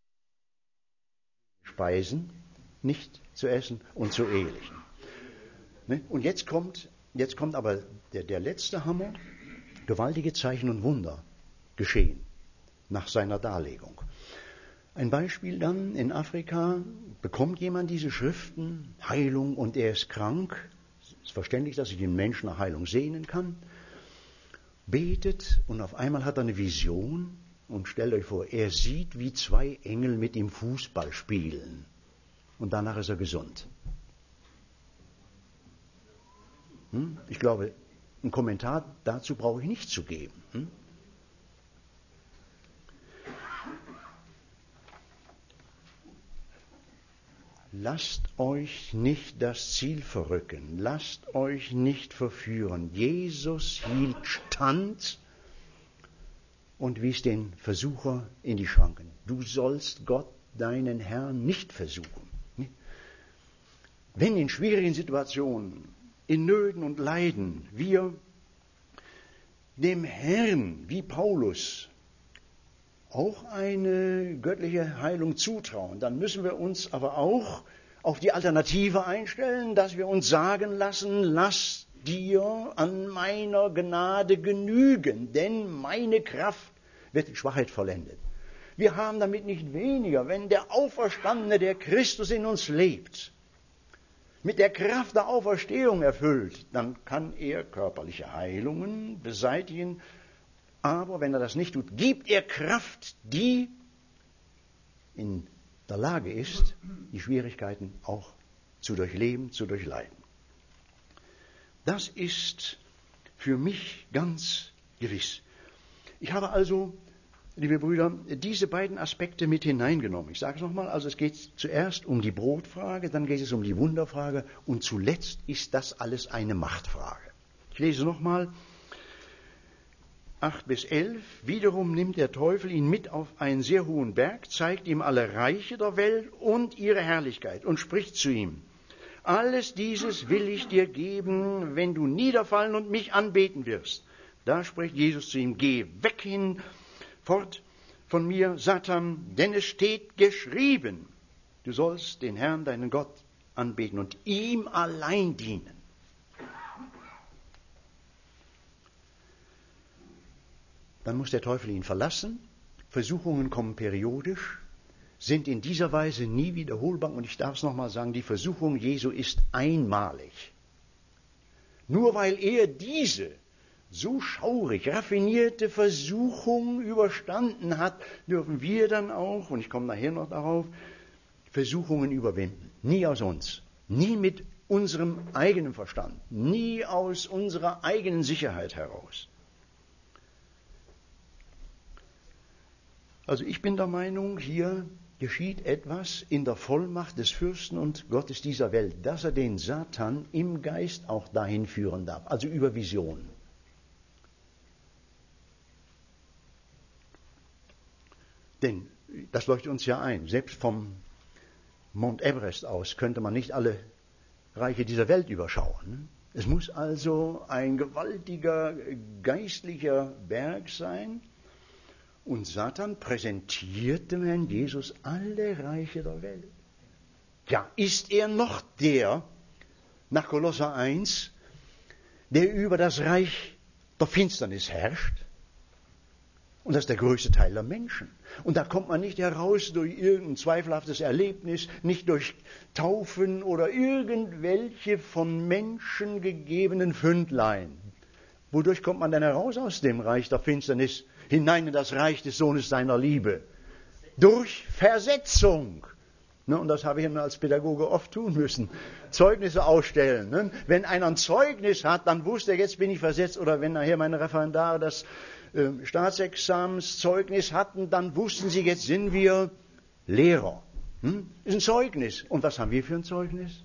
speisen, nicht zu essen und zu ehelichen. Ne? Und jetzt kommt, jetzt kommt aber der, der letzte Hammer: gewaltige Zeichen und Wunder geschehen. nach seiner Darlegung. Ein Beispiel dann: In Afrika bekommt jemand diese Schriften, Heilung, und er ist krank. Es ist verständlich, dass sich den Menschen nach Heilung sehnen kann. Betet und auf einmal hat er eine Vision und stellt euch vor, er sieht, wie zwei Engel mit ihm Fußball spielen. Und danach ist er gesund. Hm? Ich glaube, einen Kommentar dazu brauche ich nicht zu geben. Hm? Lasst euch nicht das Ziel verrücken, lasst euch nicht verführen. Jesus hielt stand und wies den Versucher in die Schranken. Du sollst Gott, deinen Herrn, nicht versuchen. Wenn in schwierigen Situationen, in Nöten und Leiden, wir dem Herrn, wie Paulus, auch eine göttliche Heilung zutrauen, dann müssen wir uns aber auch auf die Alternative einstellen, dass wir uns sagen lassen, lass dir an meiner Gnade genügen, denn meine Kraft wird in Schwachheit vollendet. Wir haben damit nicht weniger, wenn der Auferstandene, der Christus in uns lebt, mit der Kraft der Auferstehung erfüllt, dann kann er körperliche Heilungen beseitigen. Aber wenn er das nicht tut, gibt er Kraft, die in der Lage ist, die Schwierigkeiten auch zu durchleben, zu durchleiden. Das ist für mich ganz gewiss. Ich habe also, liebe Brüder, diese beiden Aspekte mit hineingenommen. Ich sage es nochmal, also es geht zuerst um die Brotfrage, dann geht es um die Wunderfrage und zuletzt ist das alles eine Machtfrage. Ich lese nochmal acht bis elf. Wiederum nimmt der Teufel ihn mit auf einen sehr hohen Berg, zeigt ihm alle Reiche der Welt und ihre Herrlichkeit und spricht zu ihm: Alles dieses will ich dir geben, wenn du niederfallen und mich anbeten wirst. Da spricht Jesus zu ihm: Geh weg hin, fort von mir, Satan, denn es steht geschrieben, du sollst den Herrn, deinen Gott, anbeten und ihm allein dienen. Dann muss der Teufel ihn verlassen. Versuchungen kommen periodisch, sind in dieser Weise nie wiederholbar. Und ich darf es nochmal sagen, die Versuchung Jesu ist einmalig. Nur weil er diese so schaurig, raffinierte Versuchung überstanden hat, dürfen wir dann auch, und ich komme nachher noch darauf, Versuchungen überwinden. Nie aus uns, nie mit unserem eigenen Verstand, nie aus unserer eigenen Sicherheit heraus. Also ich bin der Meinung, hier geschieht etwas in der Vollmacht des Fürsten und Gottes dieser Welt, dass er den Satan im Geist auch dahin führen darf, also über Visionen. Denn das leuchtet uns ja ein, selbst vom Mount Everest aus könnte man nicht alle Reiche dieser Welt überschauen. Es muss also ein gewaltiger geistlicher Berg sein. Und Satan präsentiert dem Herrn Jesus alle Reiche der Welt. Ja, ist er noch der, nach Kolosser eins, der über das Reich der Finsternis herrscht? Und das ist der größte Teil der Menschen. Und da kommt man nicht heraus durch irgendein zweifelhaftes Erlebnis, nicht durch Taufen oder irgendwelche von Menschen gegebenen Fündlein. Wodurch kommt man denn heraus aus dem Reich der Finsternis hinein in das Reich des Sohnes seiner Liebe? Durch Versetzung. Ne, und das habe ich als Pädagoge oft tun müssen. Zeugnisse ausstellen. Ne? Wenn einer ein Zeugnis hat, dann wusste er, jetzt bin ich versetzt. Oder wenn nachher meine Referendare das äh, Staatsexamenszeugnis hatten, dann wussten sie, jetzt sind wir Lehrer. Hm? Ist ein Zeugnis. Und was haben wir für ein Zeugnis?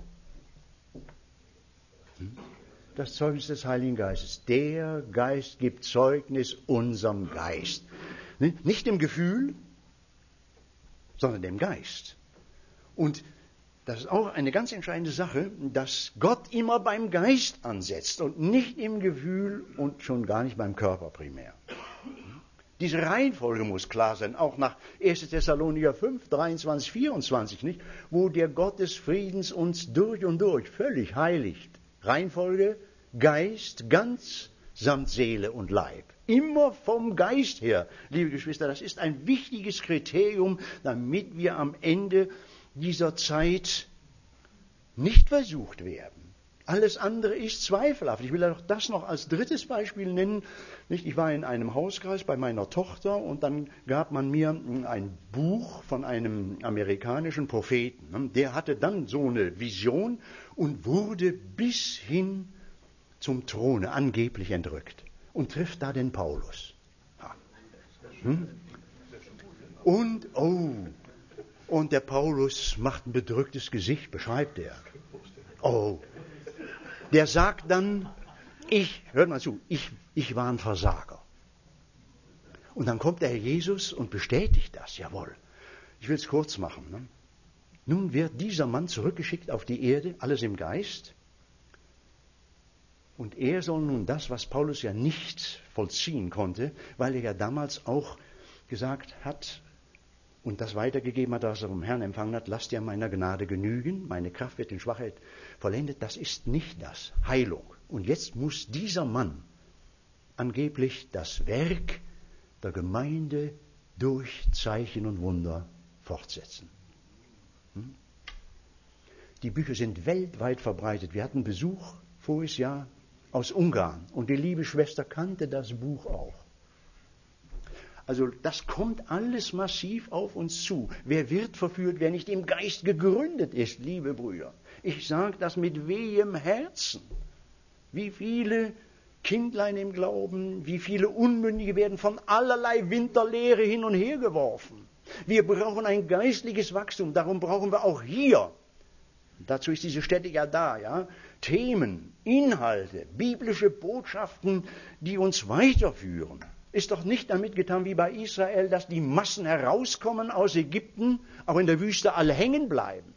Hm? Das Zeugnis des Heiligen Geistes. Der Geist gibt Zeugnis unserem Geist. Nicht dem Gefühl, sondern dem Geist. Und das ist auch eine ganz entscheidende Sache, dass Gott immer beim Geist ansetzt und nicht im Gefühl und schon gar nicht beim Körper primär. Diese Reihenfolge muss klar sein, auch nach erster Thessalonicher fünf, dreiundzwanzig, vierundzwanzig, nicht? Wo der Gott des Friedens uns durch und durch völlig heiligt. Reihenfolge, Geist, ganz samt Seele und Leib. immer vom Geist her, liebe Geschwister. Das ist ein wichtiges Kriterium, damit wir am Ende dieser Zeit nicht versucht werden. Alles andere ist zweifelhaft. Ich will auch das noch als drittes Beispiel nennen. Ich war in einem Hauskreis bei meiner Tochter und dann gab man mir ein Buch von einem amerikanischen Propheten. Der hatte dann so eine Vision und wurde bis hin zum Throne angeblich entrückt und trifft da den Paulus. Hm? Und, oh, und der Paulus macht ein bedrücktes Gesicht, beschreibt er. Oh, der sagt dann, ich, hört mal zu, ich, ich war ein Versager. Und dann kommt der Herr Jesus und bestätigt das, jawohl. Ich will es kurz machen. Ne? Nun wird dieser Mann zurückgeschickt auf die Erde, alles im Geist. Und er soll nun das, was Paulus ja nicht vollziehen konnte, weil er ja damals auch gesagt hat und das weitergegeben hat, was er vom Herrn empfangen hat, lasst dir meiner Gnade genügen, meine Kraft wird in Schwachheit vollendet. Das ist nicht das, Heilung. Und jetzt muss dieser Mann angeblich das Werk der Gemeinde durch Zeichen und Wunder fortsetzen. Hm? Die Bücher sind weltweit verbreitet. Wir hatten Besuch voriges Jahr aus Ungarn und die liebe Schwester kannte das Buch auch. Also das kommt alles massiv auf uns zu. Wer wird verführt, wer nicht im Geist gegründet ist, liebe Brüder? Ich sage das mit wehem Herzen. Wie viele Kindlein im Glauben, wie viele Unmündige werden von allerlei Winterlehre hin und her geworfen. Wir brauchen ein geistliches Wachstum, darum brauchen wir auch hier, dazu ist diese Stätte ja da, ja, Themen, Inhalte, biblische Botschaften, die uns weiterführen. Ist doch nicht damit getan wie bei Israel, dass die Massen herauskommen aus Ägypten, auch in der Wüste alle hängen bleiben.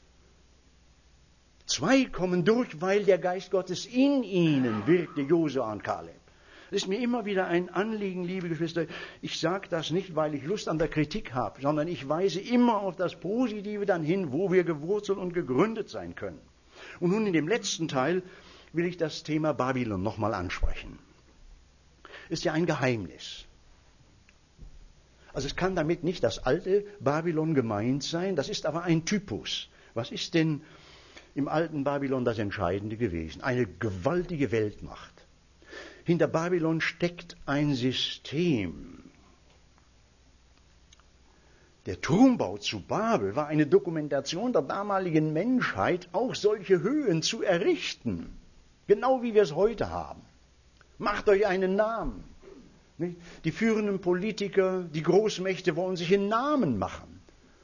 Zwei kommen durch, weil der Geist Gottes in ihnen wirkte, Josua und Kaleb. Das ist mir immer wieder ein Anliegen, liebe Geschwister. Ich sage das nicht, weil ich Lust an der Kritik habe, sondern ich weise immer auf das Positive dann hin, wo wir gewurzelt und gegründet sein können. Und nun in dem letzten Teil will ich das Thema Babylon nochmal ansprechen. Ist ja ein Geheimnis. Also es kann damit nicht das alte Babylon gemeint sein, das ist aber ein Typus. Was ist denn im alten Babylon das Entscheidende gewesen? Eine gewaltige Weltmacht. Hinter Babylon steckt ein System. Der Turmbau zu Babel war eine Dokumentation der damaligen Menschheit, auch solche Höhen zu errichten. Genau wie wir es heute haben. Macht euch einen Namen. Die führenden Politiker, die Großmächte wollen sich einen Namen machen.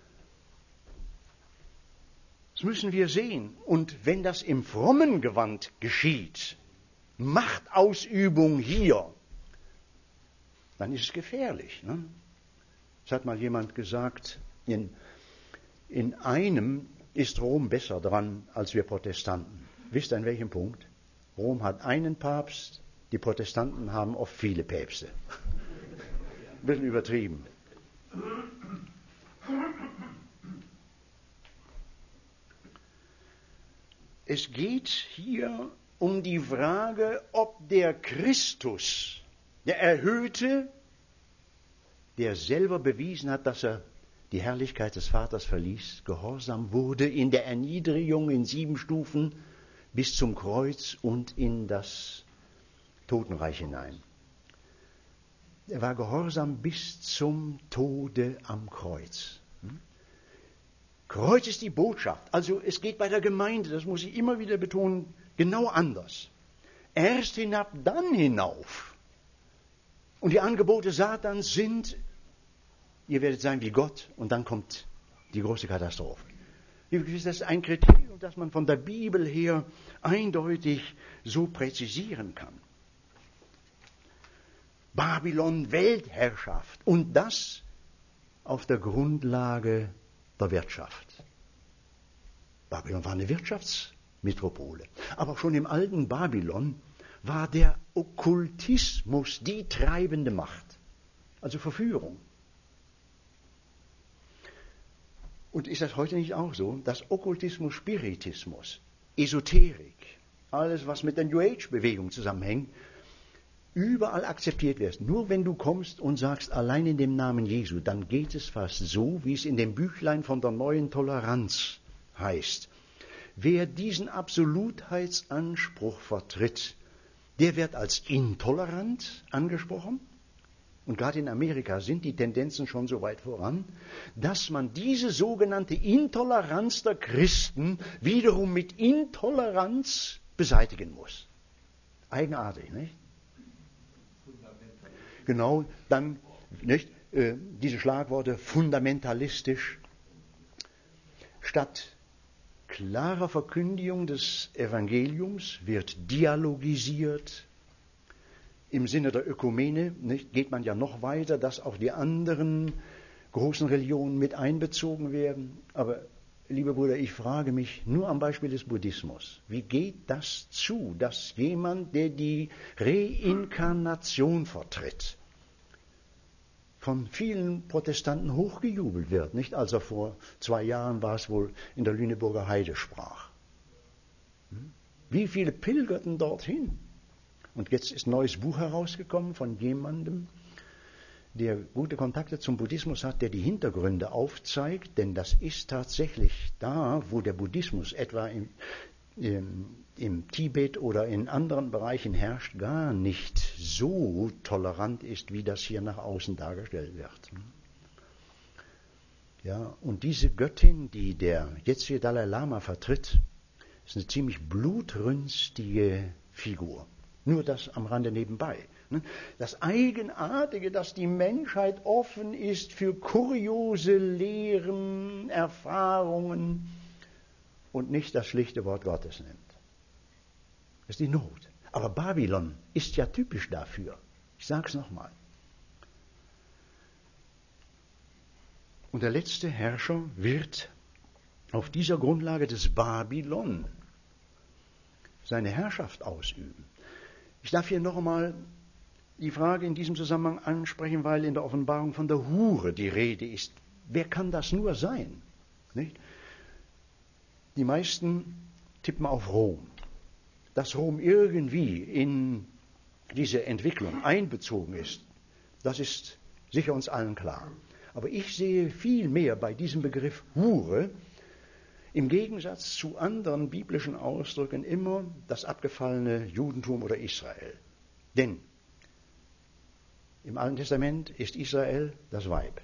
Das müssen wir sehen. Und wenn das im frommen Gewand geschieht, Machtausübung hier, dann ist es gefährlich. Ne? Es hat mal jemand gesagt, in, in einem ist Rom besser dran als wir Protestanten. Wisst ihr, an welchem Punkt? Rom hat einen Papst, die Protestanten haben oft viele Päpste. Ein bisschen übertrieben. Es geht hier um die Frage, ob der Christus, der Erhöhte, der selber bewiesen hat, dass er die Herrlichkeit des Vaters verließ, gehorsam wurde in der Erniedrigung in sieben Stufen bis zum Kreuz und in das Totenreich hinein. Er war gehorsam bis zum Tode am Kreuz. Kreuz ist die Botschaft. Also es geht bei der Gemeinde, das muss ich immer wieder betonen, genau anders. Erst hinab, dann hinauf. Und die Angebote Satans sind, ihr werdet sein wie Gott, und dann kommt die große Katastrophe. Das ist ein Kriterium, das man von der Bibel her eindeutig so präzisieren kann. Babylon, Weltherrschaft, und das auf der Grundlage der Wirtschaft. Babylon war eine Wirtschaftsmetropole. Aber schon im alten Babylon war der Okkultismus die treibende Macht. Also Verführung. Und ist das heute nicht auch so, dass Okkultismus, Spiritismus, Esoterik, alles was mit der New Age Bewegung zusammenhängt, überall akzeptiert wirst. Nur wenn du kommst und sagst, allein in dem Namen Jesu, dann geht es fast so, wie es in dem Büchlein von der neuen Toleranz heißt. Wer diesen Absolutheitsanspruch vertritt, der wird als intolerant angesprochen. Und gerade in Amerika sind die Tendenzen schon so weit voran, dass man diese sogenannte Intoleranz der Christen wiederum mit Intoleranz beseitigen muss. Eigenartig, nicht? Genau, dann nicht, äh, diese Schlagworte fundamentalistisch. Statt klarer Verkündigung des Evangeliums wird dialogisiert. Im Sinne der Ökumene nicht, geht man ja noch weiter, dass auch die anderen großen Religionen mit einbezogen werden. Aber, liebe Brüder, ich frage mich nur am Beispiel des Buddhismus, wie geht das zu, dass jemand, der die Reinkarnation vertritt, von vielen Protestanten hochgejubelt wird, nicht? Als er vor zwei Jahren war es wohl in der Lüneburger Heide sprach. Wie viele pilgerten dorthin? Und jetzt ist ein neues Buch herausgekommen von jemandem, der gute Kontakte zum Buddhismus hat, der die Hintergründe aufzeigt, denn das ist tatsächlich da, wo der Buddhismus etwa im, im, im Tibet oder in anderen Bereichen herrscht, gar nicht so tolerant ist, wie das hier nach außen dargestellt wird. Ja, und diese Göttin, die der jetzige Dalai Lama vertritt, ist eine ziemlich blutrünstige Figur. Nur das am Rande nebenbei. Das Eigenartige, dass die Menschheit offen ist für kuriose Lehren, Erfahrungen und nicht das schlichte Wort Gottes nimmt. Das ist die Not. Aber Babylon ist ja typisch dafür. Ich sage es nochmal. Und der letzte Herrscher wird auf dieser Grundlage des Babylon seine Herrschaft ausüben. Ich darf hier noch einmal die Frage in diesem Zusammenhang ansprechen, weil in der Offenbarung von der Hure die Rede ist. Wer kann das nur sein? Nicht? Die meisten tippen auf Rom. Dass Rom irgendwie in diese Entwicklung einbezogen ist, das ist sicher uns allen klar. Aber ich sehe viel mehr bei diesem Begriff Hure im Gegensatz zu anderen biblischen Ausdrücken immer das abgefallene Judentum oder Israel. Denn im Alten Testament ist Israel das Weib.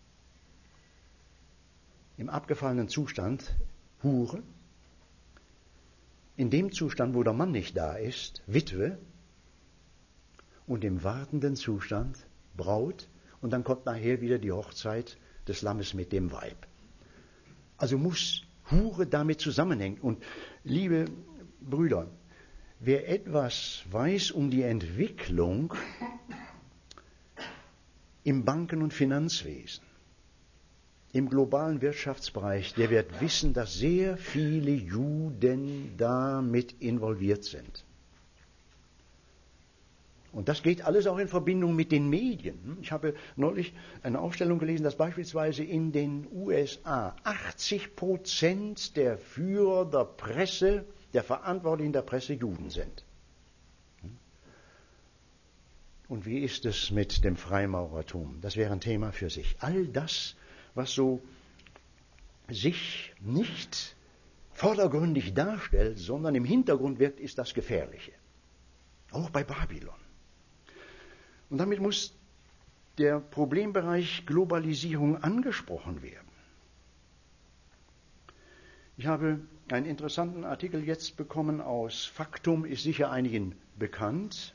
Im abgefallenen Zustand Hure. In dem Zustand, wo der Mann nicht da ist, Witwe. Und im wartenden Zustand Braut. Und dann kommt nachher wieder die Hochzeit des Lammes mit dem Weib. Also muss Hure damit zusammenhängen. Und liebe Brüder, wer etwas weiß um die Entwicklung im Banken- und Finanzwesen, im globalen Wirtschaftsbereich, der wird wissen, dass sehr viele Juden damit involviert sind. Und das geht alles auch in Verbindung mit den Medien. Ich habe neulich eine Aufstellung gelesen, dass beispielsweise in den U S A achtzig Prozent der Führer der Presse, der Verantwortlichen der Presse Juden sind. Und wie ist es mit dem Freimaurertum? Das wäre ein Thema für sich. All das, was so sich nicht vordergründig darstellt, sondern im Hintergrund wirkt, ist das Gefährliche. Auch bei Babylon. Und damit muss der Problembereich Globalisierung angesprochen werden. Ich habe einen interessanten Artikel jetzt bekommen aus Faktum, ist sicher einigen bekannt,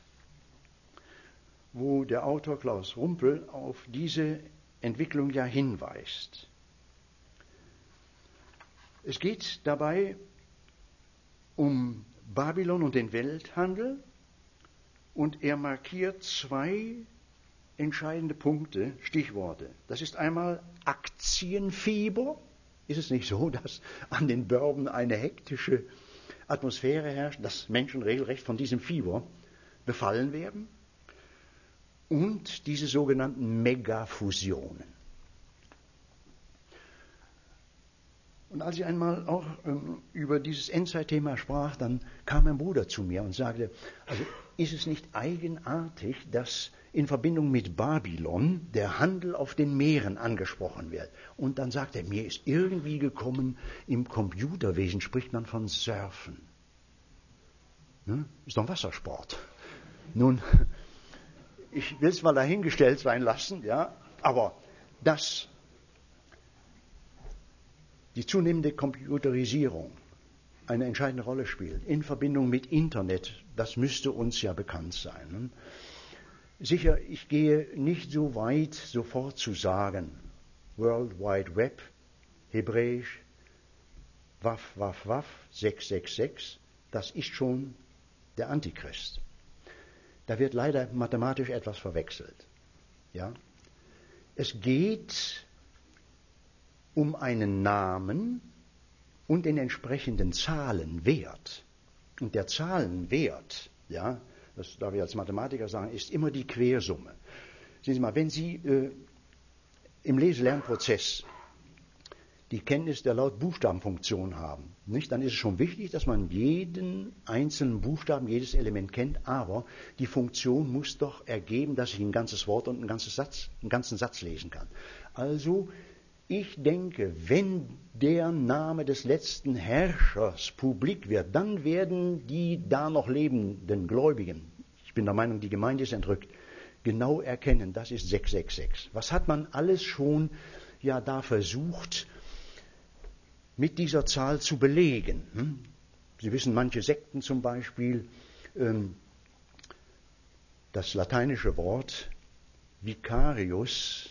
wo der Autor Klaus Rumpel auf diese Entwicklung ja hinweist. Es geht dabei um Babylon und den Welthandel. Und er markiert zwei entscheidende Punkte, Stichworte. Das ist einmal Aktienfieber. Ist es nicht so, dass an den Börsen eine hektische Atmosphäre herrscht, dass Menschen regelrecht von diesem Fieber befallen werden? Und diese sogenannten Megafusionen. Und als ich einmal auch ähm, über dieses Endzeitthema sprach, dann kam mein Bruder zu mir und sagte, also ist es nicht eigenartig, dass in Verbindung mit Babylon der Handel auf den Meeren angesprochen wird? Und dann sagte er, mir ist irgendwie gekommen, im Computerwesen spricht man von Surfen. Ne? Ist doch ein Wassersport. Nun, ich will es mal dahingestellt sein lassen, ja, aber dass die zunehmende Computerisierung eine entscheidende Rolle spielt, in Verbindung mit Internet, das müsste uns ja bekannt sein. Ne? Sicher, ich gehe nicht so weit, sofort zu sagen, World Wide Web, Hebräisch, Waf, Waf, Waf, sechs sechs sechs, das ist schon der Antichrist. Da wird leider mathematisch etwas verwechselt. Ja? Es geht um einen Namen und den entsprechenden Zahlenwert. Und der Zahlenwert, ja, das darf ich als Mathematiker sagen, ist immer die Quersumme. Sehen Sie mal, wenn Sie äh, im Lese-Lernprozess die Kenntnis der Laut-Buchstaben-Funktion haben, nicht, dann ist es schon wichtig, dass man jeden einzelnen Buchstaben, jedes Element kennt, aber die Funktion muss doch ergeben, dass ich ein ganzes Wort und einen ganzen Satz, einen ganzen Satz lesen kann. Also, ich denke, wenn der Name des letzten Herrschers publik wird, dann werden die da noch lebenden Gläubigen, ich bin der Meinung, die Gemeinde ist entrückt, genau erkennen, das ist sechs sechs sechs. Was hat man alles schon ja da versucht, mit dieser Zahl zu belegen? Hm? Sie wissen, manche Sekten zum Beispiel, ähm, das lateinische Wort Vicarius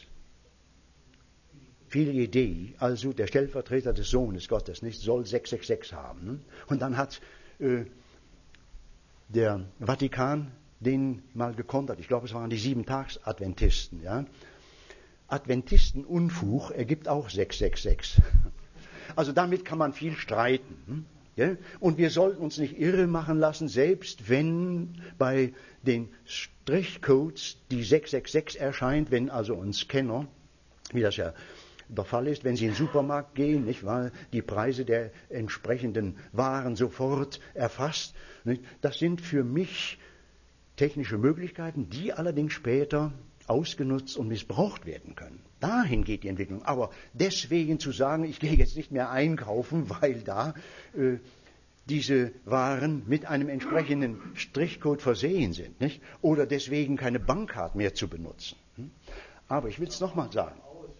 Filii Dei, also der Stellvertreter des Sohnes Gottes, nicht, soll sechs sechs sechs haben. Hm? Und dann hat äh, der Vatikan den mal gekontert. Ich glaube, es waren die Sieben-Tags-Adventisten. Ja? Adventistenunfug ergibt auch sechs sechs sechs. Also damit kann man viel streiten. Hm? Ja? Und wir sollten uns nicht irre machen lassen, selbst wenn bei den Strichcodes die sechs sechs sechs erscheint, wenn also ein Scanner, wie das ja der Fall ist, wenn Sie in den Supermarkt gehen, nicht wahr, die Preise der entsprechenden Waren sofort erfasst. Nicht? Das sind für mich technische Möglichkeiten, die allerdings später ausgenutzt und missbraucht werden können. Dahin geht die Entwicklung. Aber deswegen zu sagen, ich gehe jetzt nicht mehr einkaufen, weil da äh, diese Waren mit einem entsprechenden Strichcode versehen sind, nicht? Oder deswegen keine Bankkarte mehr zu benutzen. Hm? Aber ich will es nochmal sagen.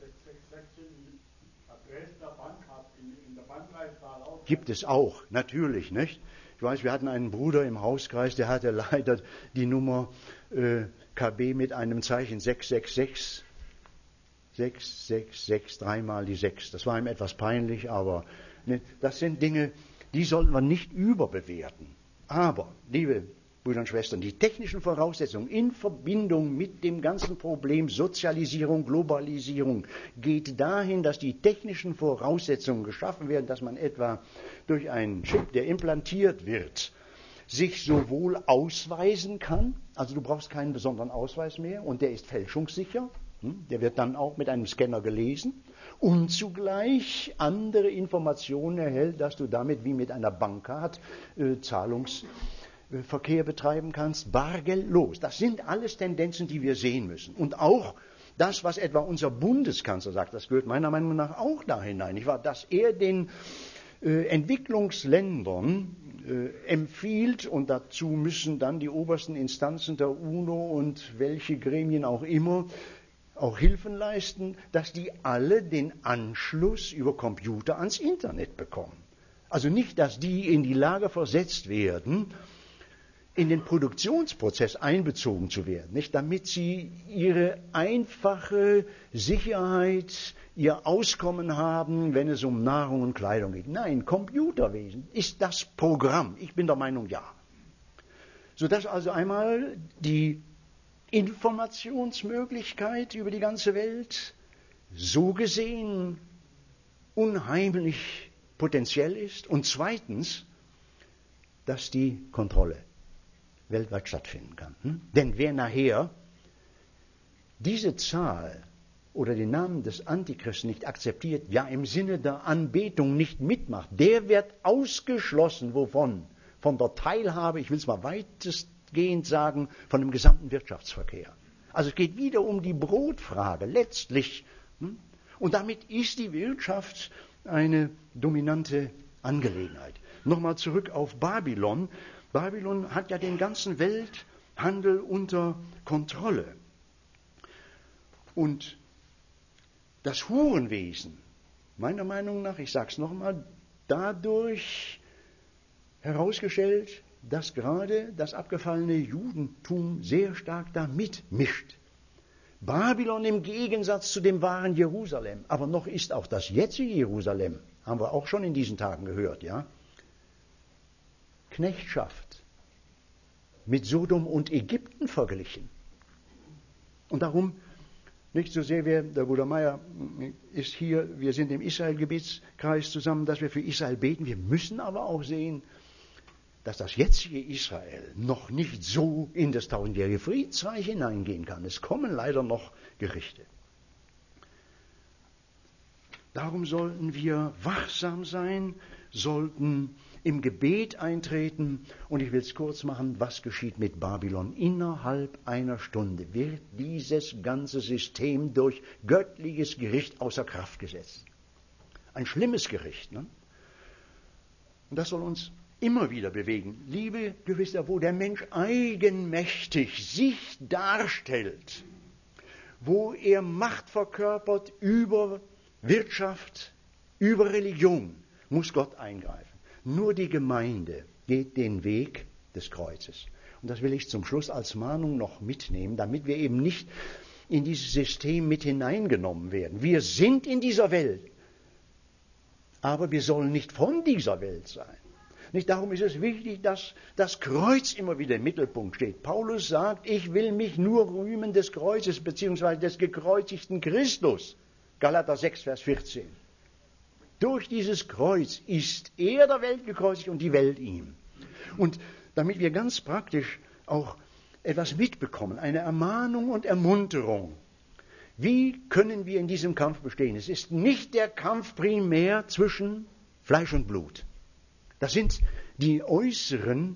Gibt es auch, natürlich, nicht? Ich weiß, wir hatten einen Bruder im Hauskreis, der hatte leider die Nummer äh, K B mit einem Zeichen sechs sechs sechs. sechs sechs sechs, dreimal die sechs. Das war ihm etwas peinlich, aber ne, das sind Dinge, die sollten wir nicht überbewerten. Aber, liebe Brüder und Schwestern, die technischen Voraussetzungen in Verbindung mit dem ganzen Problem Sozialisierung, Globalisierung geht dahin, dass die technischen Voraussetzungen geschaffen werden, dass man etwa durch einen Chip, der implantiert wird, sich sowohl ausweisen kann, also du brauchst keinen besonderen Ausweis mehr und der ist fälschungssicher, der wird dann auch mit einem Scanner gelesen und zugleich andere Informationen erhält, dass du damit wie mit einer Bankkarte äh, Zahlungsverkehr betreiben kannst, bargeldlos. Das sind alles Tendenzen, die wir sehen müssen. Und auch das, was etwa unser Bundeskanzler sagt, das gehört meiner Meinung nach auch da hinein, nicht wahr? Dass er den äh, Entwicklungsländern äh, empfiehlt, und dazu müssen dann die obersten Instanzen der UNO und welche Gremien auch immer auch Hilfen leisten, dass die alle den Anschluss über Computer ans Internet bekommen. Also nicht, dass die in die Lage versetzt werden, in den Produktionsprozess einbezogen zu werden, nicht, damit sie ihre einfache Sicherheit, ihr Auskommen haben, wenn es um Nahrung und Kleidung geht. Nein, Computerwesen ist das Programm. Ich bin der Meinung, ja. Sodass also einmal die Informationsmöglichkeit über die ganze Welt so gesehen unheimlich potenziell ist und zweitens, dass die Kontrolle weltweit stattfinden kann. Hm? Denn wer nachher diese Zahl oder den Namen des Antichristen nicht akzeptiert, ja im Sinne der Anbetung nicht mitmacht, der wird ausgeschlossen. Wovon? Von der Teilhabe, ich will es mal weitestgehend sagen, von dem gesamten Wirtschaftsverkehr. Also es geht wieder um die Brotfrage, letztlich. Und damit ist die Wirtschaft eine dominante Angelegenheit. Nochmal zurück auf Babylon. Babylon hat ja den ganzen Welthandel unter Kontrolle. Und das Hurenwesen, meiner Meinung nach, ich sage es nochmal, dadurch herausgestellt, dass gerade das abgefallene Judentum sehr stark da mitmischt. Babylon im Gegensatz zu dem wahren Jerusalem, aber noch ist auch das jetzige Jerusalem, haben wir auch schon in diesen Tagen gehört, ja, Knechtschaft, mit Sodom und Ägypten verglichen. Und darum, nicht so sehr, wir, der Bruder Meier ist hier, wir sind im Israel-Gebetskreis zusammen, dass wir für Israel beten. Wir müssen aber auch sehen, dass das jetzige Israel noch nicht so in das tausendjährige Friedensreich hineingehen kann. Es kommen leider noch Gerichte. Darum sollten wir wachsam sein, sollten im Gebet eintreten. Und ich will es kurz machen, was geschieht mit Babylon? Innerhalb einer Stunde wird dieses ganze System durch göttliches Gericht außer Kraft gesetzt. Ein schlimmes Gericht. Ne? Und das soll uns immer wieder bewegen. Liebe Geschwister, wo der Mensch eigenmächtig sich darstellt, wo er Macht verkörpert über Wirtschaft, über Religion, muss Gott eingreifen. Nur die Gemeinde geht den Weg des Kreuzes. Und das will ich zum Schluss als Mahnung noch mitnehmen, damit wir eben nicht in dieses System mit hineingenommen werden. Wir sind in dieser Welt, aber wir sollen nicht von dieser Welt sein. Nicht darum ist es wichtig, dass das Kreuz immer wieder im Mittelpunkt steht. Paulus sagt, ich will mich nur rühmen des Kreuzes, beziehungsweise des gekreuzigten Christus. Galater sechs, Vers vierzehn. Durch dieses Kreuz ist er der Welt gekreuzigt und die Welt ihm. Und damit wir ganz praktisch auch etwas mitbekommen, eine Ermahnung und Ermunterung. Wie können wir in diesem Kampf bestehen? Es ist nicht der Kampf primär zwischen Fleisch und Blut. Das sind die äußeren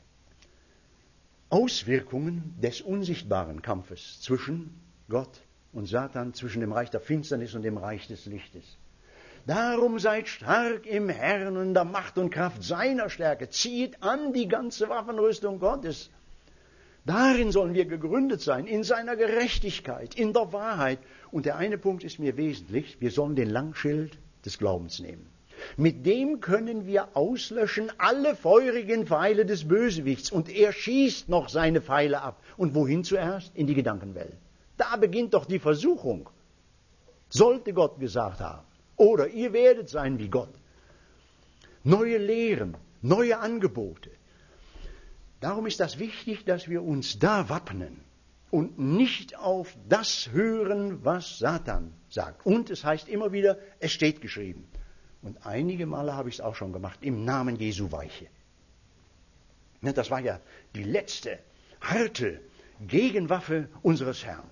Auswirkungen des unsichtbaren Kampfes zwischen Gott und Satan, zwischen dem Reich der Finsternis und dem Reich des Lichtes. Darum seid stark im Herrn und der Macht und Kraft seiner Stärke. Zieht an die ganze Waffenrüstung Gottes. Darin sollen wir gegründet sein, in seiner Gerechtigkeit, in der Wahrheit. Und der eine Punkt ist mir wesentlich, wir sollen den Langschild des Glaubens nehmen. Mit dem können wir auslöschen alle feurigen Pfeile des Bösewichts. Und er schießt noch seine Pfeile ab. Und wohin zuerst? In die Gedankenwelt. Da beginnt doch die Versuchung. Sollte Gott gesagt haben. Oder ihr werdet sein wie Gott. Neue Lehren, neue Angebote. Darum ist das wichtig, dass wir uns da wappnen und nicht auf das hören, was Satan sagt. Und es heißt immer wieder, es steht geschrieben. Und einige Male habe ich es auch schon gemacht, im Namen Jesu weiche. Das war ja die letzte, harte Gegenwaffe unseres Herrn.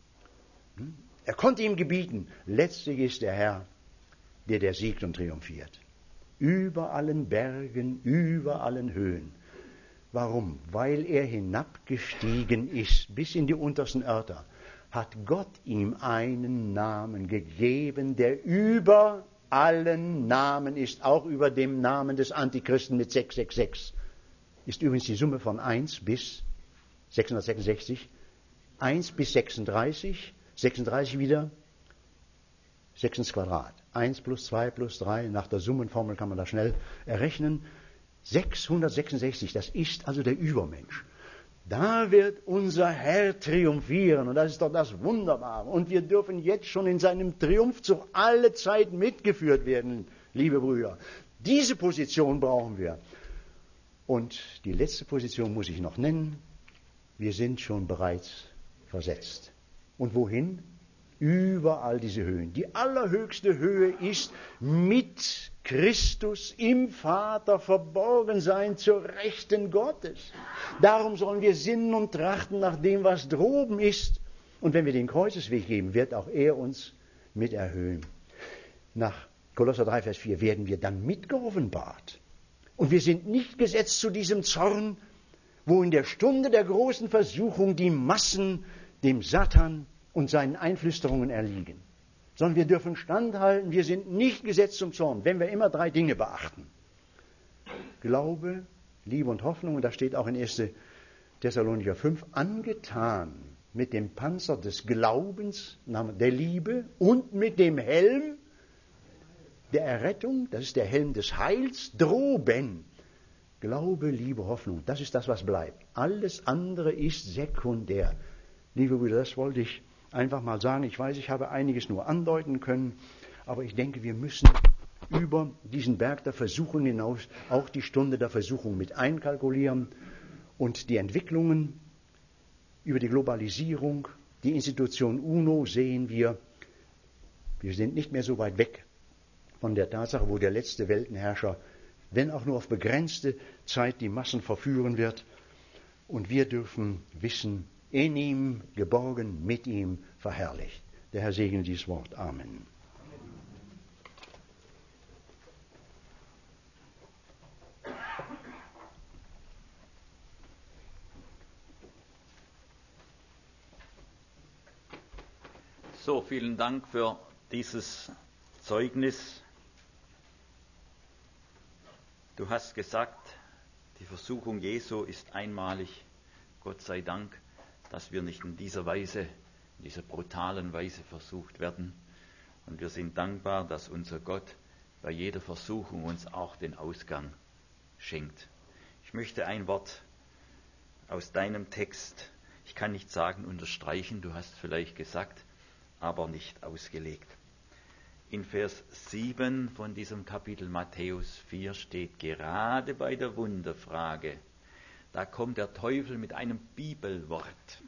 Er konnte ihm gebieten, letztlich ist der Herr, der der siegt und triumphiert. Über allen Bergen, über allen Höhen. Warum? Weil er hinabgestiegen ist, bis in die untersten Örter, hat Gott ihm einen Namen gegeben, der über allen Namen ist, auch über dem Namen des Antichristen mit sechs sechs sechs. Ist übrigens die Summe von eins bis sechshundertsechsundsechzig, eins bis sechsunddreißig, sechsunddreißig wieder, sechs ins Quadrat. eins plus zwei plus drei, nach der Summenformel kann man das schnell errechnen. sechshundertsechsundsechzig, das ist also der Übermensch. Da wird unser Herr triumphieren und das ist doch das Wunderbare. Und wir dürfen jetzt schon in seinem Triumphzug alle Zeit mitgeführt werden, liebe Brüder. Diese Position brauchen wir. Und die letzte Position muss ich noch nennen. Wir sind schon bereits versetzt. Und wohin? Überall diese Höhen. Die allerhöchste Höhe ist mit Christus im Vater verborgen sein zur Rechten Gottes. Darum sollen wir sinnen und trachten nach dem, was droben ist. Und wenn wir den Kreuzesweg geben, wird auch er uns mit erhöhen. Nach Kolosser drei, Vers vier werden wir dann mitgeoffenbart. Und wir sind nicht gesetzt zu diesem Zorn, wo in der Stunde der großen Versuchung die Massen dem Satan und seinen Einflüsterungen erliegen. Sondern wir dürfen standhalten, wir sind nicht gesetzt zum Zorn, wenn wir immer drei Dinge beachten. Glaube, Liebe und Hoffnung, und das steht auch in erster Thessalonicher fünf, angetan mit dem Panzer des Glaubens, der Liebe und mit dem Helm der Errettung, das ist der Helm des Heils, droben. Glaube, Liebe, Hoffnung, das ist das, was bleibt. Alles andere ist sekundär. Liebe Brüder, das wollte ich einfach mal sagen. Ich weiß, ich habe einiges nur andeuten können, aber ich denke, wir müssen über diesen Berg der Versuchung hinaus auch die Stunde der Versuchung mit einkalkulieren und die Entwicklungen über die Globalisierung, die Institution UNO sehen wir, wir sind nicht mehr so weit weg von der Tatsache, wo der letzte Weltenherrscher, wenn auch nur auf begrenzte Zeit, die Massen verführen wird. Und wir dürfen wissen, in ihm geborgen, mit ihm verherrlicht. Der Herr segne dieses Wort. Amen. So, vielen Dank für dieses Zeugnis. Du hast gesagt, die Versuchung Jesu ist einmalig. Gott sei Dank, dass wir nicht in dieser Weise, in dieser brutalen Weise versucht werden. Und wir sind dankbar, dass unser Gott bei jeder Versuchung uns auch den Ausgang schenkt. Ich möchte ein Wort aus deinem Text, ich kann nicht sagen unterstreichen, du hast vielleicht gesagt, aber nicht ausgelegt. In Vers sieben von diesem Kapitel Matthäus vier steht, gerade bei der Wunderfrage, da kommt der Teufel mit einem Bibelwort.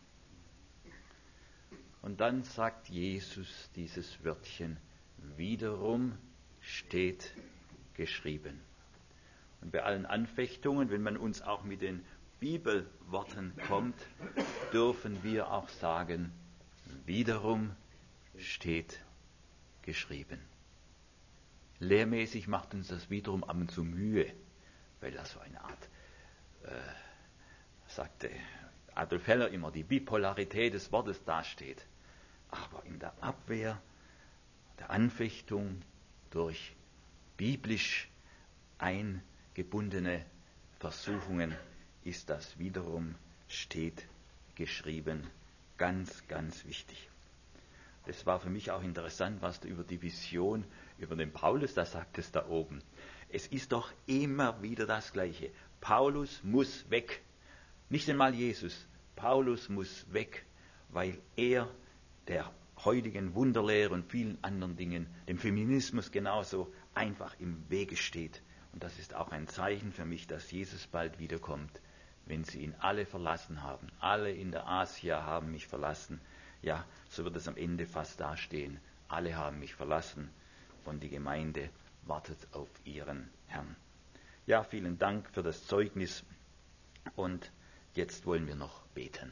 Und dann sagt Jesus dieses Wörtchen, wiederum steht geschrieben. Und bei allen Anfechtungen, wenn man uns auch mit den Bibelworten kommt, dürfen wir auch sagen, wiederum steht geschrieben. Lehrmäßig macht uns das wiederum ab und zu Mühe, weil da so eine Art, äh, sagte Adolf Heller immer, die Bipolarität des Wortes dasteht. Aber in der Abwehr, der Anfechtung durch biblisch eingebundene Versuchungen ist das wiederum steht geschrieben. Ganz, ganz wichtig. Das war für mich auch interessant, was du über die Vision, über den Paulus, da sagt es da oben. Es ist doch immer wieder das Gleiche. Paulus muss weg. Nicht einmal Jesus. Paulus muss weg, weil er der heutigen Wunderlehre und vielen anderen Dingen, dem Feminismus genauso einfach im Wege steht. Und das ist auch ein Zeichen für mich, dass Jesus bald wiederkommt, wenn sie ihn alle verlassen haben. Alle in der Asia haben mich verlassen. Ja, so wird es am Ende fast dastehen. Alle haben mich verlassen und die Gemeinde wartet auf ihren Herrn. Ja, vielen Dank für das Zeugnis und jetzt wollen wir noch beten.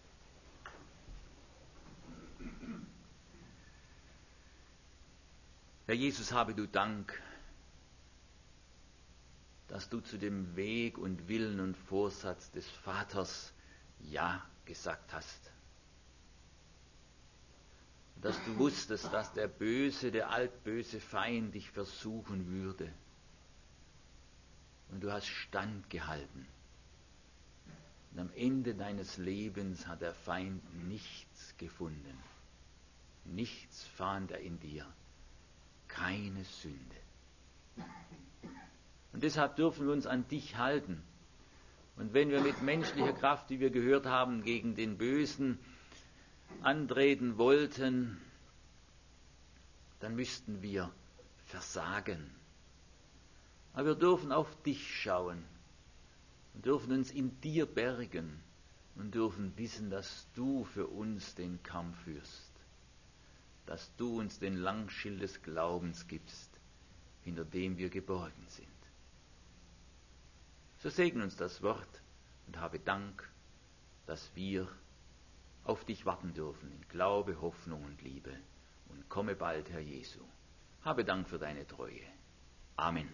Herr Jesus, habe du Dank, dass du zu dem Weg und Willen und Vorsatz des Vaters Ja gesagt hast. Dass du wusstest, dass der böse, der altböse Feind dich versuchen würde. Und du hast standgehalten. Und am Ende deines Lebens hat der Feind nichts gefunden. Nichts fand er in dir. Keine Sünde. Und deshalb dürfen wir uns an dich halten. Und wenn wir mit menschlicher Kraft, wie wir gehört haben, gegen den Bösen antreten wollten, dann müssten wir versagen. Aber wir dürfen auf dich schauen und dürfen uns in dir bergen und dürfen wissen, dass du für uns den Kampf führst, dass du uns den Langschild des Glaubens gibst, hinter dem wir geborgen sind. So segne uns das Wort und habe Dank, dass wir auf dich warten dürfen in Glaube, Hoffnung und Liebe. Und komme bald, Herr Jesu. Habe Dank für deine Treue. Amen.